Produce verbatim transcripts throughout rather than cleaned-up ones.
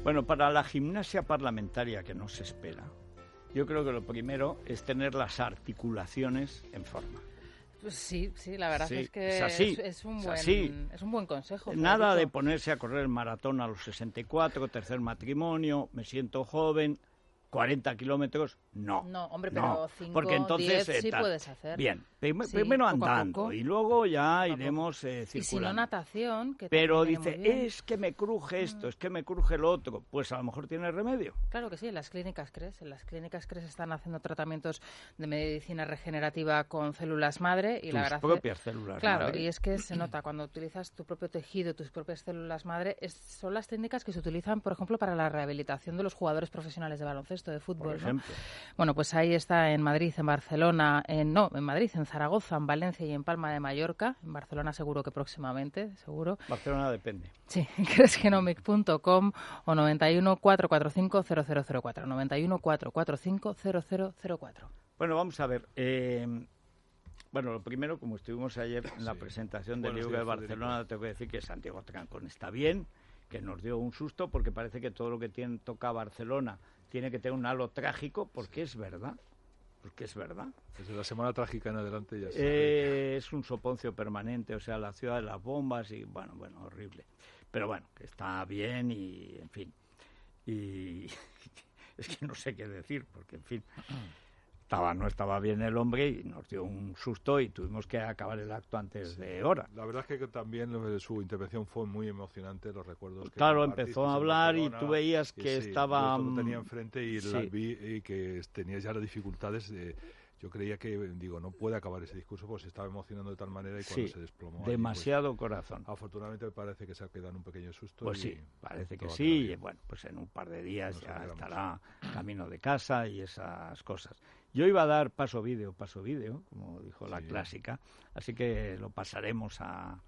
Bueno, para la gimnasia parlamentaria que no se espera, yo creo que lo primero es tener las articulaciones en forma. Pues sí, sí, la verdad sí, es que es, así, es, es, un es, buen, así. es un buen consejo. Nada de ponerse a correr el maratón a los sesenta y cuatro, tercer matrimonio, me siento joven, cuarenta kilómetros, no. No, hombre, no, pero cinco, porque entonces, diez eh, sí tal. puedes hacer. Bien, prim sí, primero poco andando poco, y luego ya poco iremos eh, circulando. Y si no, natación, que pero también dice, muy bien. es que me cruje esto, mm. es que me cruje lo otro, pues a lo mejor tiene remedio. Claro que sí, en las clínicas CRES, en las clínicas CRES están haciendo tratamientos de medicina regenerativa con células madre y Tus la verdad propias células claro, madre. y es que se nota cuando utilizas tu propio tejido, tus propias células madre, es, son las técnicas que se utilizan, por ejemplo, para la rehabilitación de los jugadores profesionales de baloncesto, de fútbol, por ejemplo. ¿no? Bueno, pues ahí está en Madrid, en Barcelona, en no, en Madrid, en Zaragoza, en Valencia y en Palma de Mallorca. En Barcelona seguro que próximamente, seguro. Barcelona depende. Sí, cresgenomic punto com o noventa y uno, cuatrocientos cuarenta y cinco, cero cero cero cuatro, noventa y uno, cuatrocientos cuarenta y cinco, cero cero cero cuatro. Bueno, vamos a ver. Eh, bueno, lo primero, como estuvimos ayer en la sí. presentación del Buenos libro de días, Barcelona, Federico. tengo que decir que Santiago Trancón está bien, que nos dio un susto porque parece que todo lo que tiene, toca Barcelona tiene que tener un halo trágico, porque es verdad. Porque es verdad. Desde la semana trágica en adelante ya se eh, es un soponcio permanente, o sea, la ciudad de las bombas y, bueno, bueno, horrible. Pero bueno, que está bien y, en fin. Y es que no sé qué decir, porque, en fin, estaba, no estaba bien el hombre y nos dio un susto y tuvimos que acabar el acto antes Sí. de hora. La verdad es que también eh, su intervención fue muy emocionante, los recuerdos que Claro, compartiste empezó a en hablar y Barcelona, tú veías y que sí, estaba... yo lo tenía enfrente y sí. la vi y que tenía ya las dificultades de... Yo creía que, digo, no puede acabar ese discurso porque se estaba emocionando de tal manera y cuando Sí, se desplomó... allí, demasiado pues, corazón. afortunadamente me parece que se ha quedado en un pequeño susto. Pues y sí, parece que todo sí, queda y bueno, pues en un par de días Nos ya alegramos. estará camino de casa y esas cosas. Yo iba a dar paso vídeo, paso vídeo, como dijo la Sí. clásica, así que lo pasaremos a,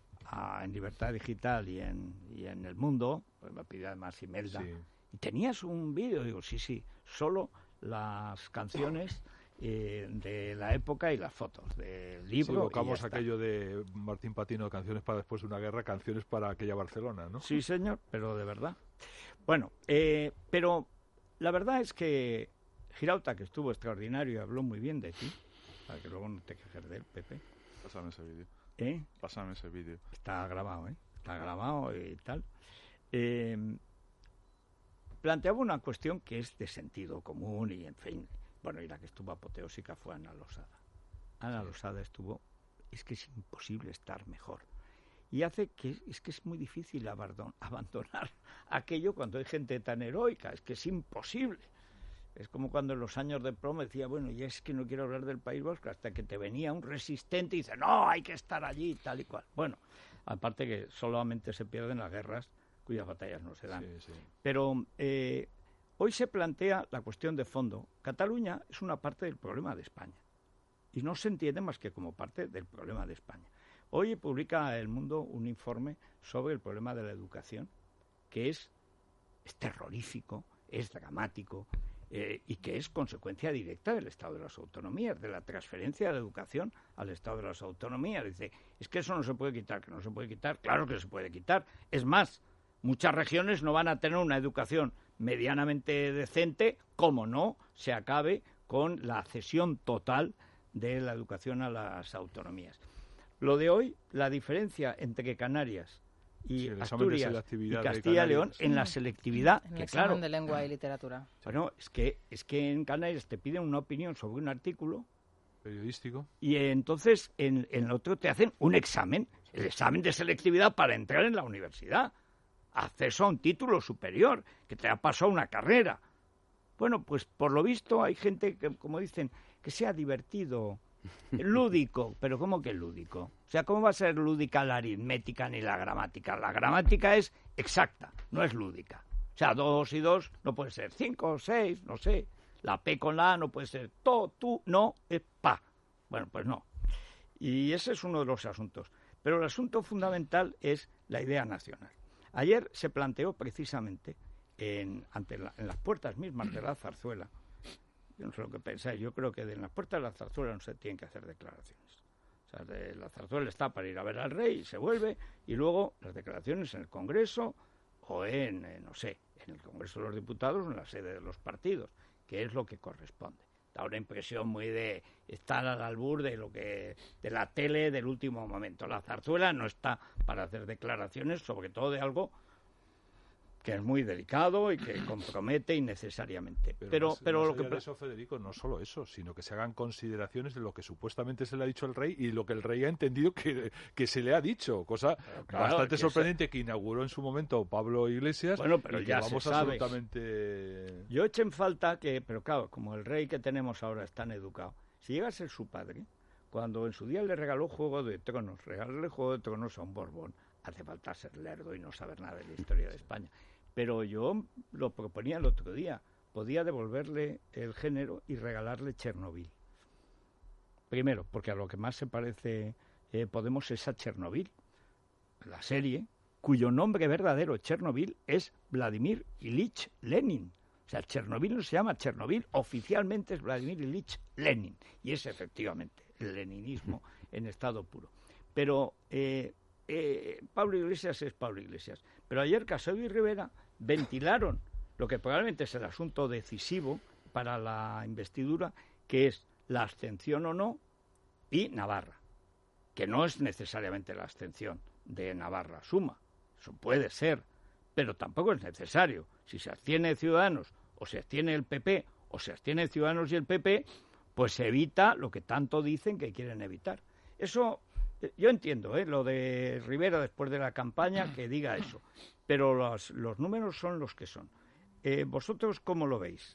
a en Libertad Digital y en, y en El Mundo, pues me pidió además Imelda. Sí. ¿Y tenías un vídeo? Digo, sí, sí, solo las canciones eh, de la época y las fotos del Sí, libro. evocamos y ya está. aquello de Martín Patino, canciones para después de una guerra, canciones para aquella Barcelona, ¿no? Sí, señor, pero de verdad. Bueno, eh, pero la verdad es que Girauta, que estuvo extraordinario y habló muy bien de ti, para que luego no te quejes de él, Pepe, Pásame ese vídeo. ¿eh? Pásame ese vídeo. Está grabado, ¿eh? Está grabado y tal. Eh, planteaba una cuestión que es de sentido común y, en fin, bueno, y la que estuvo apoteósica fue Ana Losada. Ana Losada estuvo, es que es imposible estar mejor. Y hace que, es que es muy difícil abandon, abandonar aquello cuando hay gente tan heroica, es que es imposible. Es como cuando en los años de promo decía, bueno, ya es que no quiero hablar del País Vasco, hasta que te venía un resistente y dice, no, hay que estar allí, tal y cual. Bueno, aparte que solamente se pierden las guerras cuyas batallas no se dan. Sí, sí. Pero eh, hoy se plantea la cuestión de fondo. Cataluña es una parte del problema de España y no se entiende más que como parte del problema de España. Hoy publica El Mundo un informe sobre el problema de la educación, que es, es terrorífico, es dramático, eh, y que es consecuencia directa del Estado de las Autonomías, de la transferencia de la educación al Estado de las Autonomías. Dice, es que eso no se puede quitar, que no se puede quitar, claro que se puede quitar. Es más, muchas regiones no van a tener una educación medianamente decente, como no se acabe con la cesión total de la educación a las autonomías. Lo de hoy, la diferencia entre Canarias y Sí, el examen de Asturias y selectividad de Castilla y León Canarias. en la selectividad, En el que examen claro, de lengua y literatura. bueno, es que es que en Canarias te piden una opinión sobre un artículo Periodístico. y entonces en, en el otro te hacen un examen, el examen de selectividad para entrar en la universidad, acceso a un título superior, que te ha pasado una carrera. Bueno, pues por lo visto hay gente que, como dicen, que sea divertido, lúdico, pero ¿cómo que lúdico? O sea, ¿cómo va a ser lúdica la aritmética ni la gramática? La gramática es exacta, no es lúdica. O sea, dos y dos no puede ser cinco o seis, no sé. La P con la A no puede ser to, tú, no, es pa. Bueno, pues no. Y ese es uno de los asuntos. Pero el asunto fundamental es la idea nacional. Ayer se planteó precisamente en, ante la, en las puertas mismas de la Zarzuela. Yo no sé lo que pensáis, yo creo que en las puertas de la Zarzuela no se tienen que hacer declaraciones. O sea, de la Zarzuela está para ir a ver al rey y se vuelve, y luego las declaraciones en el Congreso o en, eh, no sé, en el Congreso de los Diputados o en la sede de los partidos, que es lo que corresponde. Da una impresión muy de estar al albur de lo que de la tele del último momento. La zarzuela no está para hacer declaraciones, sobre todo de algo que es muy delicado y que compromete innecesariamente. Pero, pero, más, pero más lo que allá de eso, Federico, no solo eso, sino que se hagan consideraciones de lo que supuestamente se le ha dicho al rey y lo que el rey ha entendido que, que se le ha dicho, cosa claro, bastante que sorprendente se... que inauguró en su momento Pablo Iglesias. Bueno, pero y ya que vamos se sabe. absolutamente... Yo eché en falta que, pero claro, como el rey que tenemos ahora es tan educado, si llega a ser su padre, cuando en su día le regaló Juego de Tronos, regalarle Juego de Tronos a un Borbón, hace falta ser lerdo y no saber nada de la historia de España. Pero yo lo proponía el otro día, podía devolverle el género y regalarle Chernobyl. Primero, porque a lo que más se parece eh, Podemos es a Chernobyl, la serie, cuyo nombre verdadero, Chernobyl, es Vladimir Ilich Lenin. O sea, Chernobyl no se llama Chernobyl, oficialmente es Vladimir Ilich Lenin, y es efectivamente el leninismo en estado puro. Pero eh, eh, Pablo Iglesias es Pablo Iglesias. Pero ayer Casado y Rivera ventilaron lo que probablemente es el asunto decisivo para la investidura, que es la abstención o no, y Navarra, que no es necesariamente la abstención de Navarra Suma, eso puede ser, pero tampoco es necesario. Si se abstiene Ciudadanos, o se abstiene el P P, o se abstiene Ciudadanos y el P P, pues se evita lo que tanto dicen que quieren evitar. Eso, yo entiendo, ¿eh? Lo de Rivera después de la campaña, que diga eso, pero los, los números son los que son. Eh, ¿Vosotros cómo lo veis?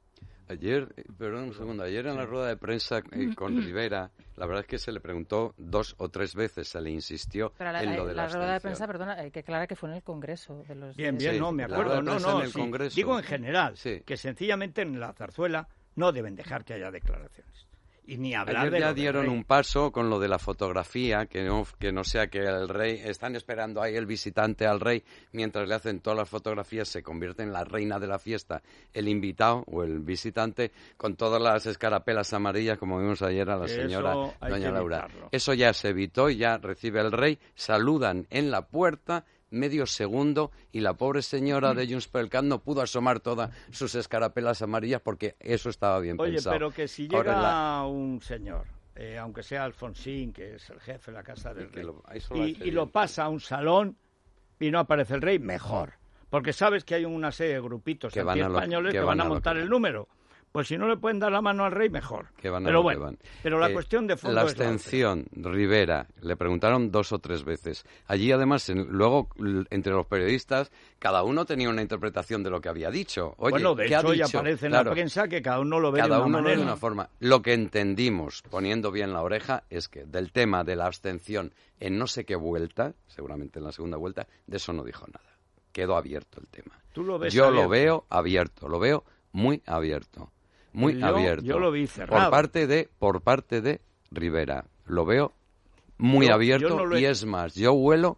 Ayer, perdón un segundo, ayer en la rueda de prensa eh, con Rivera, la verdad es que se le preguntó dos o tres veces, se le insistió Pero la, en lo de la, la rueda de abstención. prensa, perdona, hay que aclarar que fue en el Congreso de los... Bien, de- bien, Sí, no, me la acuerdo, rueda de no, prensa no, en el sí. Congreso. Digo en general, Sí. que sencillamente en la zarzuela no deben dejar que haya declaraciones. Y ni hablar Ayer de ya lo del dieron rey. un paso con lo de la fotografía, que no, que no sea que el rey, están esperando ahí el visitante al rey, mientras le hacen todas las fotografías, se convierte en la reina de la fiesta, el invitado o el visitante, con todas las escarapelas amarillas, como vimos ayer a la Eso señora hay doña que Laura. evitarlo. Eso ya se evitó, ya recibe el rey, saludan en la puerta, medio segundo, y la pobre señora de Junts per el Cat no pudo asomar todas sus escarapelas amarillas porque eso estaba bien Oye, pensado. pero que si Ahora llega la- un señor, eh, aunque sea Alfonsín, que es el jefe de la Casa del Y que Rey, lo- eso lo y, hace y lo bien. pasa a un salón y no aparece el rey, mejor. Porque sabes que hay una serie de grupitos Que van a lo- españoles que que van van a a lo montar que el van. número. Pues si no le pueden dar la mano al rey, mejor. Que van a pero lo bueno, que van. pero la Eh, cuestión de fondo la es la otra. abstención, Rivera, le preguntaron dos o tres veces. Allí, además, en- luego, l- entre los periodistas, cada uno tenía una interpretación de lo que había dicho. Oye, Bueno, de ¿qué ha hecho ya dicho? aparece en Claro, la prensa que cada uno lo ve de cada una uno lo ve manera. de una forma. Lo que entendimos, poniendo bien la oreja, es que del tema de la abstención en no sé qué vuelta, seguramente en la segunda vuelta, de eso no dijo nada. Quedó abierto el tema. Tú lo ves Yo abierto. lo veo abierto, lo veo muy abierto. Muy Yo- abierto. yo lo vi cerrado. Por parte de, por parte de Rivera. Lo veo muy Yo- abierto yo no lo he- y es más, yo huelo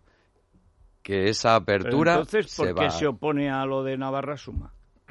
que esa Pero apertura entonces, ¿por se qué va. se opone a lo de Navarra Suma?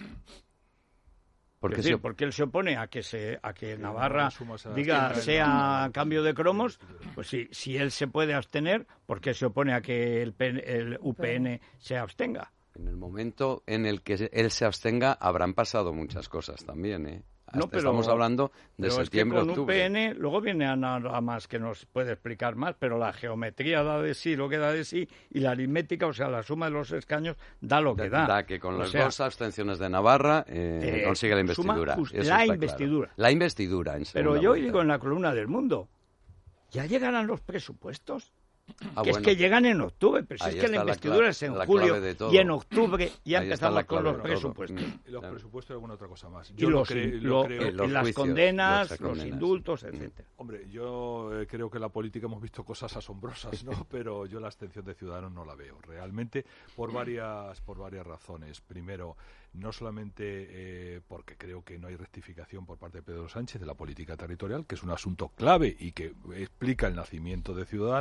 Porque Es decir, se- porque él se opone a que se a que Navarra Navarra Suma se diga abstenga. sea a cambio de cromos, pues sí, si él se puede abstener, ¿por qué se opone a que el, P N el U P N se abstenga? En el momento en el que él se abstenga, habrán pasado muchas cosas también, ¿eh? No, Hasta pero- estamos hablando de Pero septiembre, es que con octubre. U P N, luego viene Ana nada más que nos puede explicar más, pero la geometría da de sí lo que da de sí y la aritmética, o sea, la suma de los escaños da lo que da. Da que con O las sea, dos abstenciones de Navarra eh, eh, consigue la suma investidura. just- Eso la está investidura. claro. La investidura, en Pero segunda yo vuelta. digo en la columna del Mundo, ¿ya llegarán los presupuestos? Ah, que bueno. es que llegan en octubre, pero si Ahí es que la está la investidura cla- es en la julio clave de todo. y en octubre ya Ahí está empezamos la con clave los de todo. presupuestos. Mm. Y los Claro. presupuestos y alguna otra cosa más. Y Yo lo, los, cre- in- lo lo- creo. y los las juicios, condenas, las los condenas. indultos, Mm. etcétera. Hombre, yo eh, creo que en la política hemos visto cosas asombrosas, ¿no? Pero yo la abstención de Ciudadanos no la veo realmente por varias por varias razones. Primero, no solamente eh, porque creo que no hay rectificación por parte de Pedro Sánchez de la política territorial, que es un asunto clave y que explica el nacimiento de Ciudadanos. Si no hay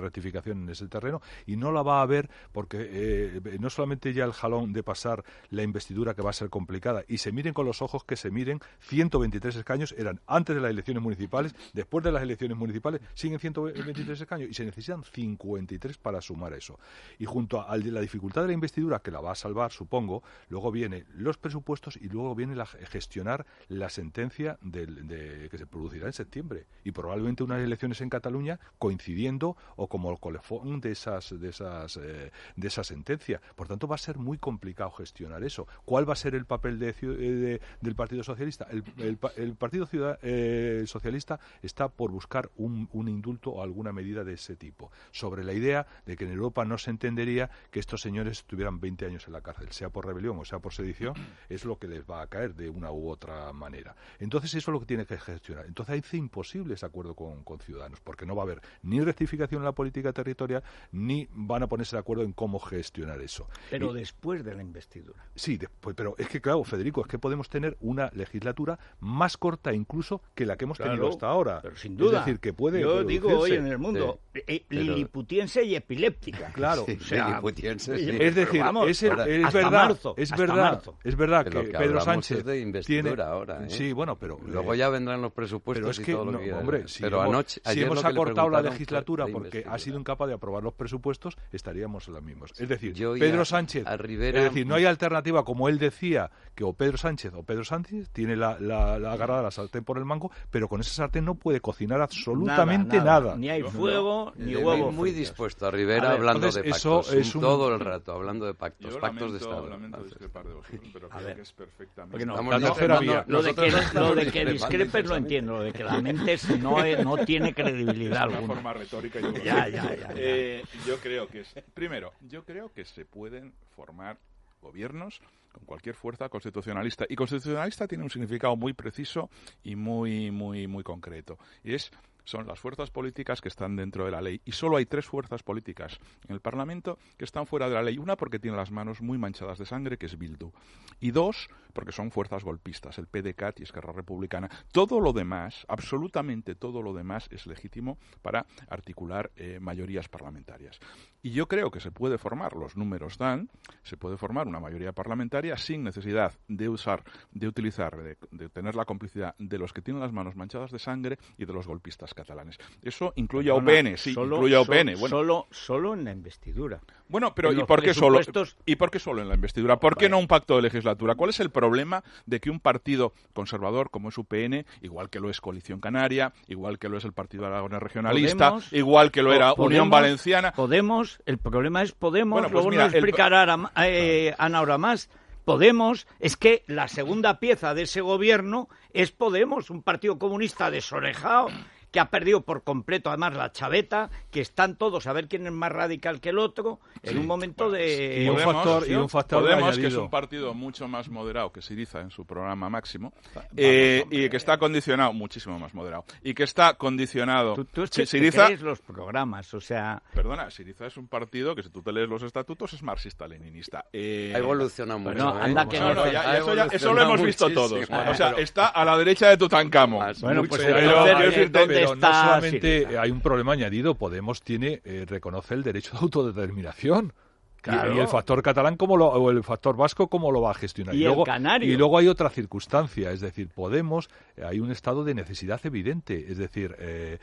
rectificación en ese terreno, y no la va a haber porque eh, no solamente ya el jalón de pasar la investidura, que va a ser complicada, y se miren con los ojos que se miren, ciento veintitrés escaños eran antes de las elecciones municipales, después de las elecciones municipales siguen ciento veintitrés escaños y se necesitan cincuenta y tres para sumar eso. Y junto a la dificultad de la investidura, que la va a salvar, supongo, luego vienen los presupuestos y luego viene la, gestionar la sentencia de, de, que se producirá en septiembre, y probablemente unas elecciones en Cataluña coincidiendo o como el colofón de esas de esas eh, de esa sentencia. Por tanto, va a ser muy complicado gestionar eso. ¿Cuál va a ser el papel de, de, del Partido Socialista? El, el, el Partido Ciudad, eh, Socialista está por buscar un, un indulto o alguna medida de ese tipo, sobre la idea de que en Europa no se entendería que estos señores estuvieran veinte años en la cárcel, sea por rebelión o sea por sedición, es lo que les va a caer de una u otra manera. Entonces eso es lo que tiene que gestionar. Entonces hace imposible ese acuerdo con, con Ciudadanos, porque no va a haber ni rectificación en la política territorial, ni van a ponerse de acuerdo en cómo gestionar eso. Pero y, después de la investidura. Sí, después, pero es que claro, Federico, es que podemos tener una legislatura más corta incluso que la que hemos claro, tenido hasta ahora. Pero sin duda. Es decir, que puede Yo digo hoy en el mundo, sí, eh, pero... liliputiense y epiléptica. Claro. Sí, o sea, liliputiense, sí. Es decir, vamos, es, el, es hasta verdad, marzo, es hasta verdad, marzo. es verdad Pero que, que Pedro hablamos Sánchez es de investidura tiene, ahora, ¿eh? Sí, bueno, pero luego eh, ya vendrán los presupuestos pero es y que, todo lo no, que hombre, si pero hemos, anoche, si ayer hemos lo que le acortado la preguntaron legislatura fue de porque ha investidura. sido incapaz de aprobar los presupuestos, estaríamos en las mismas. Es decir, Yo Pedro ya Sánchez, a Rivera... es decir, no hay alternativa, como él decía, que o Pedro Sánchez o Pedro Sánchez tiene la, la, la agarrada la sartén por el mango, pero con esa sartén no puede cocinar absolutamente nada. nada. nada. Ni hay fuego, no, ni le huevo. muy fritos. dispuesto a Rivera A ver, hablando entonces, de eso pactos, es un- todo el rato hablando de pactos, Yo pactos lamento, de Estado. lamento Entonces, discrepar de vosotros, pero A creo ver. que es perfectamente... Porque no, Estamos la no, tercera no, vía. no, lo de que, Nosotros no estamos lo de que discrepando discrepes lo intensamente. entiendo, lo de que lamentes no, es- no tiene credibilidad Es una alguna. forma retórica. Yo, Ya, ya, ya, ya. Eh, yo creo que es, primero, yo creo que se pueden formar gobiernos con cualquier fuerza constitucionalista, y constitucionalista tiene un significado muy preciso y muy muy muy concreto, y es son las fuerzas políticas que están dentro de la ley, y solo hay tres fuerzas políticas en el Parlamento que están fuera de la ley. Una porque tiene las manos muy manchadas de sangre, que es Bildu, y dos porque son fuerzas golpistas, el P D C A T y Esquerra Republicana. Todo lo demás, absolutamente todo lo demás, es legítimo para articular eh, mayorías parlamentarias. Y yo creo que se puede formar, los números dan, se puede formar una mayoría parlamentaria sin necesidad de usar, de utilizar, de, de tener la complicidad de los que tienen las manos manchadas de sangre y de los golpistas catalanes. Eso incluye a U P N, sí, Solo- incluye a U P N. so- Bueno, solo, solo en la investidura. bueno, pero en ¿y los por qué solo? presupuestos- ¿Y por qué solo en la investidura? ¿Por qué Vale. no un pacto de legislatura? ¿Cuál es el problema de que un partido conservador como es U P N, igual que lo es Coalición Canaria, igual que lo es el Partido Aragonés Regionalista, Podemos- igual que lo era Po- Unión Podemos- Valenciana, Podemos, el problema es Podemos, Bueno, pues luego mira, nos el- explicará Ara- eh, Ana ahora más. Podemos, es que la segunda pieza de ese gobierno es Podemos, un partido comunista desorejado, que ha perdido por completo además la chaveta, que están todos a ver quién es más radical que el otro, en un momento de... y un Podemos, factor- y un factor Podemos, que es añadido. un partido mucho más moderado que Syriza en su programa máximo, eh, y que está condicionado, muchísimo más moderado, y que está condicionado... Tú, tú es Sí, que te Syriza, crees los programas, o sea... perdona, Syriza es un partido que si tú te lees los estatutos es marxista-leninista. Eh, ha evolucionado mucho. Bueno, ¿eh? anda que No, no, ya- Ha ya eso, ya- eso lo evolucionado hemos visto todos. muchísimo. O sea, Pero- está a la derecha de Tutankamón. Más, Bueno, mucho. pues Pero, entonces, quiero ¿dónde decirte, pero no está solamente Syriza? hay un problema añadido. Podemos tiene eh, reconoce el derecho de autodeterminación. Y- Claro. Y, el factor catalán como lo, o el factor vasco cómo lo va a gestionar. Y el luego, canario. y luego hay otra circunstancia, es decir, Podemos, eh, hay un estado de necesidad evidente, es decir, eh,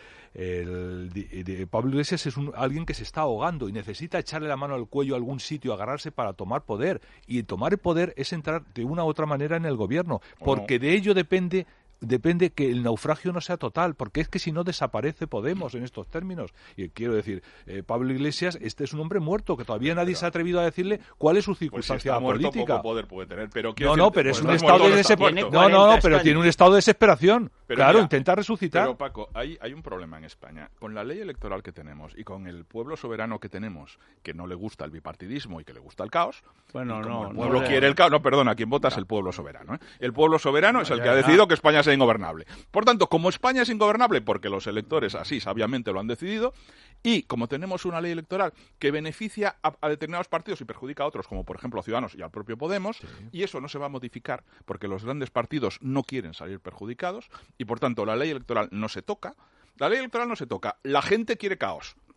el, de- de- Pablo Iglesias es un, alguien que se está ahogando y necesita echarle la mano al cuello a algún sitio, agarrarse para tomar poder. Y tomar el poder es entrar de una u otra manera en el gobierno, porque de ello depende depende que el naufragio no sea total, porque es que si no desaparece Podemos en estos términos. Y quiero decir, eh, Pablo Iglesias, este es un hombre muerto, que todavía nadie Pero- se ha atrevido a decirle cuál es su Pues si circunstancia está muerto, política. poco poder puede tener. Pero No, quiero no, decirte, pero es pues un no es estado muerto, de no está desesperación. muerto. No, no, no, cuarenta pero escaños. tiene un estado de desesperación. Pero claro, mira, intentar resucitar. Pero Paco, hay, hay un problema en España. Con la ley electoral que tenemos y con el pueblo soberano que tenemos, que no le gusta el bipartidismo y que le gusta el caos, Bueno, y como no, el no pueblo le- quiere el caos, no, perdona, quien vota es el pueblo soberano. ¿eh? El pueblo soberano es el Ya, que ha ya. decidido que España sea ingobernable. Por tanto, como España es ingobernable, porque los electores así sabiamente lo han decidido, y como tenemos una ley electoral que beneficia a, a determinados partidos y perjudica a otros, como por ejemplo a Ciudadanos y al propio Podemos, y eso no se va a modificar porque los grandes partidos no quieren salir perjudicados, y por tanto la ley electoral no se toca. La ley electoral no se toca. La gente quiere caos.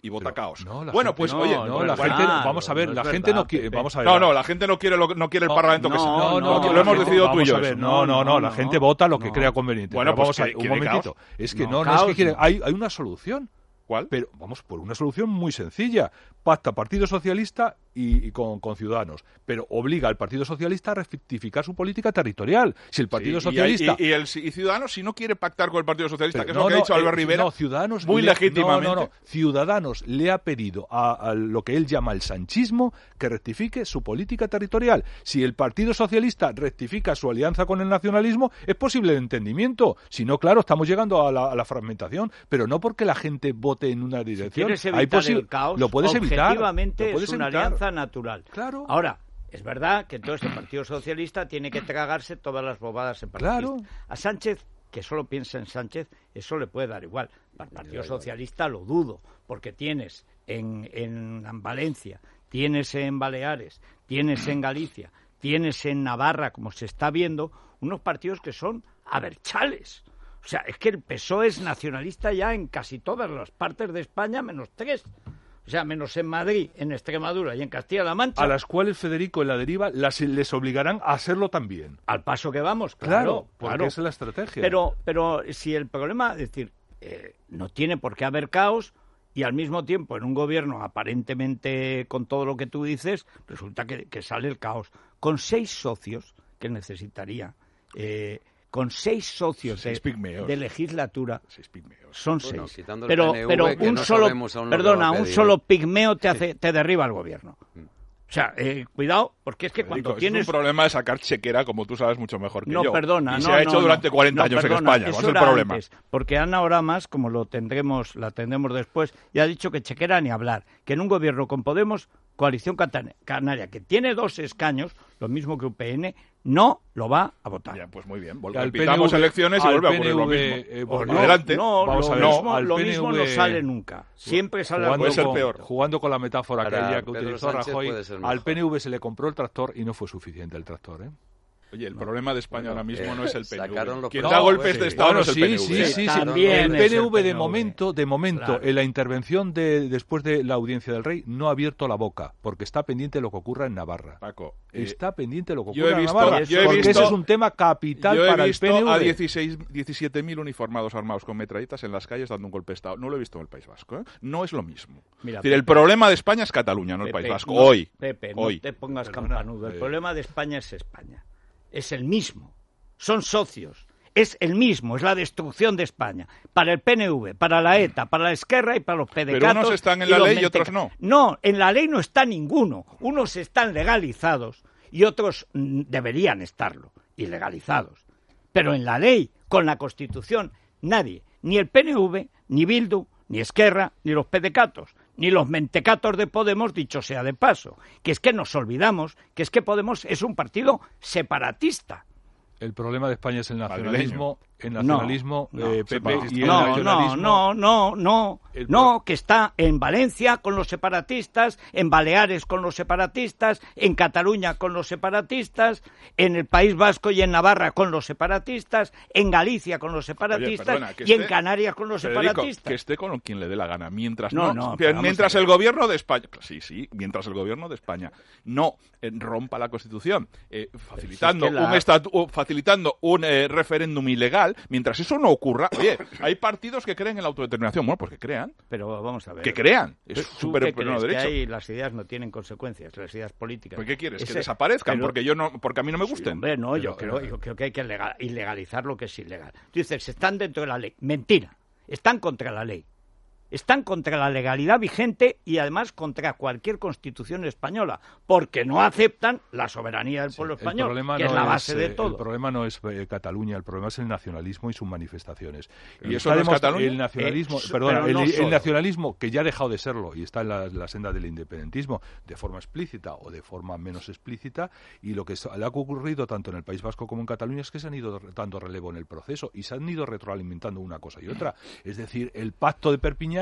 y vota Pero, caos. no, la bueno, gente- pues no, oye, no, No, es la verdad, gente, vamos a ver, no la es gente verdad, no quiere, Pepe. vamos a ver. no, no, la gente no quiere lo, no quiere el No, Parlamento que no, sea. no, lo, no, lo hemos no, decidido tú y vamos yo. a ver, eso. no, no, no, la no, gente vota lo que no. crea conveniente. Bueno, Pero pues vamos a que- ver, un ¿quiere momentito. caos? Es que No, no, no, es caos que quiere, no. hay, hay una solución. ¿Cuál? Pero vamos por una solución muy sencilla. Pacta Partido Socialista y, y con, con Ciudadanos, pero obliga al Partido Socialista a rectificar su política territorial. Si el Partido Sí, y- Socialista... Y, y el y Ciudadanos, si no quiere pactar con el Partido Socialista, Pero que es no, lo que ha no, dicho Albert eh, Rivera, no, Ciudadanos muy le- legítimamente. No, no, no. Ciudadanos le ha pedido a, a lo que él llama el sanchismo que rectifique su política territorial. Si el Partido Socialista rectifica su alianza con el nacionalismo, es posible el entendimiento. Si no, claro, estamos llegando a la, a la fragmentación, pero no porque la gente vote en una dirección. Quieres Hay evitar posi- el caos, lo puedes evitar. objetivamente lo puedes es una evitar. alianza natural. Claro. Ahora, es verdad que todo este Partido Socialista tiene que tragarse todas las bobadas separatistas. Claro. A Sánchez, que solo piensa en Sánchez, eso le puede dar igual. Al Partido Socialista lo dudo, porque tienes en, en Valencia, tienes en Baleares, tienes en Galicia, tienes en Navarra, como se está viendo, unos partidos que son abertzales. O sea, es que el P S O E es nacionalista ya en casi todas las partes de España, menos tres. O sea, menos en Madrid, en Extremadura y en Castilla-La Mancha. A las cuales, Federico, en la deriva las, les obligarán a hacerlo también. Al paso que vamos, Claro, claro. porque claro. esa es la estrategia. Pero, pero si el problema, es decir, eh, no tiene por qué haber caos y al mismo tiempo en un gobierno aparentemente con todo lo que tú dices, resulta que, que sale el caos. Con seis socios que necesitaría, eh, con seis socios Seis de, pigmeos. de legislatura, Seis pigmeos. son Bueno, seis. quitando el Pero, P N V, pero que un no solo, sabemos aún lo que perdona, va a un pedir. solo pigmeo te hace, te derriba el gobierno. O sea, eh, cuidado, porque es que Federico, cuando es tienes un problema de sacar chequera, como tú sabes mucho mejor que no, yo. perdona, y no, se ha hecho no, durante no. cuarenta No, años perdona, en España. eso ¿Cuál es el era problema? antes, porque Ana Oramas, como lo tendremos, la tendremos después, ya ha dicho que chequera ni hablar, que en un gobierno con Podemos, Coalición Cata- Canaria, que tiene dos escaños, lo mismo que U P N, no lo va a votar. Ya, pues muy bien. Y al Repitamos P N V elecciones y al vuelve a P N ocurrir lo V, mismo. eh, O bueno, no, Adelante. no, Vamos lo, a ver, mismo, al lo mismo no P N V sale nunca. Siempre sale al jugando Puede ser con, peor. jugando con la metáfora Para aquella que Pedro utilizó Sánchez Rajoy, puede ser al mejor. P N V se le compró el tractor y no fue suficiente el tractor, ¿eh? Oye, el problema de España Bueno, ahora mismo eh, no es el P N sacaron V. los Quien No, da golpes sí. de Estado Bueno, no es el sí, P N V. sí, ¿eh? sí, sí. También El es P el N V de P N V. momento, de momento, Claro. en la intervención de después de la audiencia del rey, no ha abierto la boca, porque está pendiente de lo que ocurra en Navarra. Paco, eh, Está pendiente de lo que yo he ocurra en visto- Navarra, yo he porque visto- ese es un tema capital yo he para el visto P N V. a dieciséis, diecisiete mil uniformados armados con metralletas en las calles dando un golpe de Estado. No lo he visto en el País Vasco. ¿eh? No es lo mismo. Mira, Es decir, el Pepe, problema de España es Cataluña, no el Pepe, País Vasco. no, Hoy. Pepe, Hoy. no te pongas Perdona, campanudo. El eh. problema de España es España. Es el mismo. Son socios. Es el mismo. Es la destrucción de España. Para el P N V, para la ETA, para la Esquerra y para los pedecatos. Pero unos están en y la los ley y otros menteca- no. No, en la ley no está ninguno. Unos están legalizados y otros mm, deberían estarlo. Ilegalizados. Pero en la ley, con la Constitución, nadie. Ni el P N V, ni Bildu, ni Esquerra, ni los pedecatos, ni los mentecatos de Podemos, dicho sea de paso. Que es que nos olvidamos que es que Podemos es un partido separatista. El problema de España es el nacionalismo, el No, nacionalismo, no, eh, Pepe, separatista. y el No, no, nacionalismo. no, no, no, El no, que está en Valencia con los separatistas, en Baleares con los separatistas, en Cataluña con los separatistas, en el País Vasco y en Navarra con los separatistas, en Galicia con los separatistas perdona, que y en esté- Canarias con los Federico, separatistas. que esté con quien le dé la gana. Mientras No, no, no, que pero vamos mientras a ver. el gobierno de España, sí, sí, mientras el gobierno de España no eh, rompa la Constitución, eh, facilitando que la- un estatu- o facilitando un eh, referéndum ilegal, mientras eso no ocurra, oye, hay partidos que creen en la autodeterminación, bueno, pues que crean, Pero vamos a ver. que crean, es ¿Tú súper qué pleno crees? derecho. Que ahí las ideas no tienen consecuencias, las ideas políticas. ¿Pues qué quieres? ¿Que Ese- desaparezcan? pero- Porque yo no, porque a mí no me Sí, gusten. hombre, no, yo, Pero, creo, yo creo que hay que lega- ilegalizar lo que es ilegal. Tú dices, están dentro de la ley. Mentira. Están contra la ley. Están contra la legalidad vigente y además contra cualquier constitución española, porque no aceptan la soberanía del pueblo El español, problema que no es la base eh, de El todo. problema no es eh, Cataluña, el problema es el nacionalismo y sus manifestaciones. ¿Y está eso no es demostra- Cataluña? El nacionalismo, Eh, s- perdona, pero el, no el solo. nacionalismo que ya ha dejado de serlo y está en la, la senda del independentismo de forma explícita o de forma menos explícita, y lo que s- le ha ocurrido tanto en el País Vasco como en Cataluña es que se han ido re- dando relevo en el proceso y se han ido retroalimentando una cosa y otra. Es decir, el pacto de Perpiñán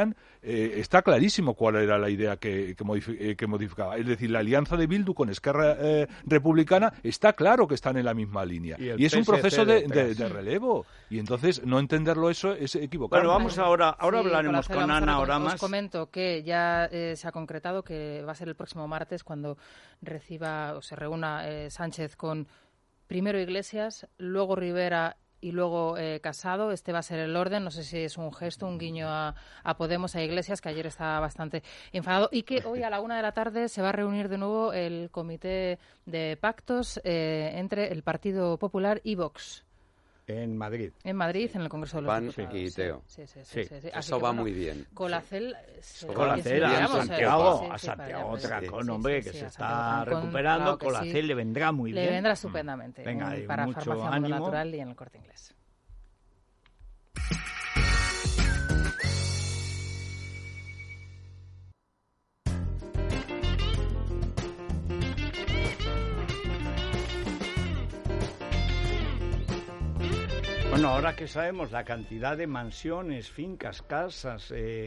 proponían, eh, está clarísimo cuál era la idea que, que, modifi- eh, que modificaba. Es decir, la alianza de Bildu con Esquerra eh, Republicana está claro que están en la misma línea. Y, y es un proceso de, de, de relevo. Y entonces no entenderlo eso es equivocar. Bueno, vamos ahora, ahora sí, hablaremos con, con Ana Oramas. Os comento que ya eh, se ha concretado que va a ser el próximo martes cuando reciba o se reúna eh, Sánchez con primero Iglesias, luego Rivera y luego eh, Casado. Este va a ser el orden. No sé si es un gesto, un guiño a, a Podemos, a Iglesias, que ayer estaba bastante enfadado, y que hoy a la una de la tarde se va a reunir de nuevo el comité de pactos eh, entre el Partido Popular y Vox. En Madrid. En Madrid, en el Congreso de los Pan Diputados. y Teo. Sí, sí, sí. Sí. sí, sí. Eso que, va bueno, muy bien. Colacel... Se, Colacel a Santiago, sí, sí, a sí, Santiago para allá, Tracón, sí, hombre, sí, que sí, se a está Santiago Tracón, recuperando. claro que Colacel sí. le vendrá muy bien. Le vendrá estupendamente. Venga, en, y para mucho Farmacia Mundo ánimo. Natural y en el Corte Inglés. Bueno, ahora que sabemos la cantidad de mansiones, fincas, casas, eh,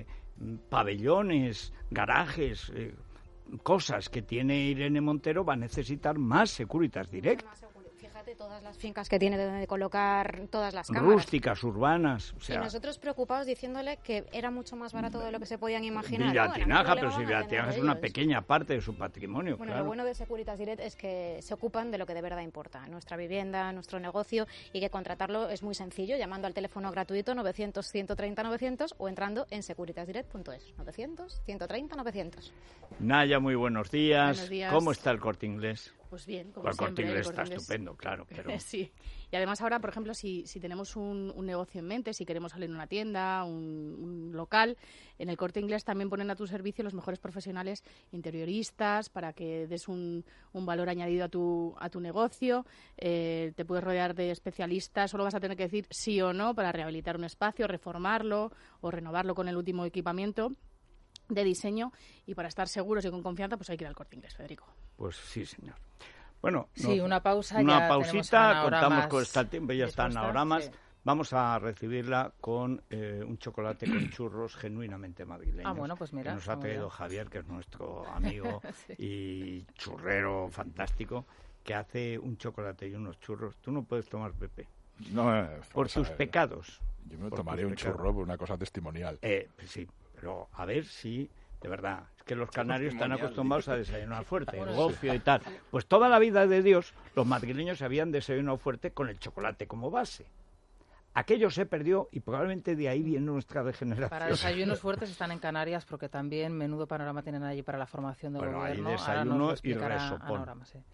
pabellones, garajes, eh, cosas que tiene Irene Montero, va a necesitar más Securitas Direct. Fíjate todas las fincas que tiene de donde colocar todas las cámaras. Rústicas, urbanas. O sea, y nosotros preocupados diciéndole que era mucho más barato de lo que se podían imaginar. Villatinaja, ¿no? pero si Villatinaja es una ellos. pequeña parte de su patrimonio. Bueno, claro. lo bueno de Securitas Direct es que se ocupan de lo que de verdad importa, nuestra vivienda, nuestro negocio, y que contratarlo es muy sencillo, llamando al teléfono gratuito novecientos, ciento treinta, novecientos o entrando en securitas direct punto es. novecientos, ciento treinta, novecientos. Naya, muy buenos días. Buenos días. ¿Cómo está el Corte Inglés? Pues bien, como Pues el Corte siempre. Inglés el está Corte Inglés. estupendo, claro. Pero... Sí. Y además ahora, por ejemplo, si, si tenemos un, un negocio en mente, si queremos salir una tienda, un, un local, en el Corte Inglés también ponen a tu servicio los mejores profesionales interioristas para que des un, un valor añadido a tu, a tu negocio. Eh, te puedes rodear de especialistas, solo vas a tener que decir sí o no para rehabilitar un espacio, reformarlo o renovarlo con el último equipamiento de diseño, y para estar seguros y con confianza pues hay que ir al Corte Inglés, Federico. Pues sí, señor. Bueno, sí, nos, una pausa. Una ya pausita, contamos con esta tiempo, ya está dispuesta, Ana Oramas. sí. Vamos a recibirla con eh, un chocolate con churros genuinamente madrileños. Ah, bueno, pues mira. Que nos ha traído Javier, que es nuestro amigo sí. y churrero fantástico, que hace un chocolate y unos churros. Tú no puedes tomar, Pepe. No, eh, por tus ver, pecados. Yo me por tomaré un pecados. churro por una cosa testimonial. Eh, pues sí, pero a ver si... De verdad, es que los canarios están acostumbrados a desayunar fuerte, el gofio y tal. Pues toda la vida de Dios, los madrileños habían desayunado fuerte con el chocolate como base. Aquello se perdió y probablemente de ahí viene nuestra degeneración. Para desayunos fuertes están en Canarias porque también menudo panorama tienen allí para la formación del bueno, gobierno. Hay desayuno y resopón. resopón. Sí.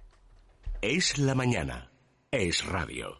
Es la mañana. Es radio.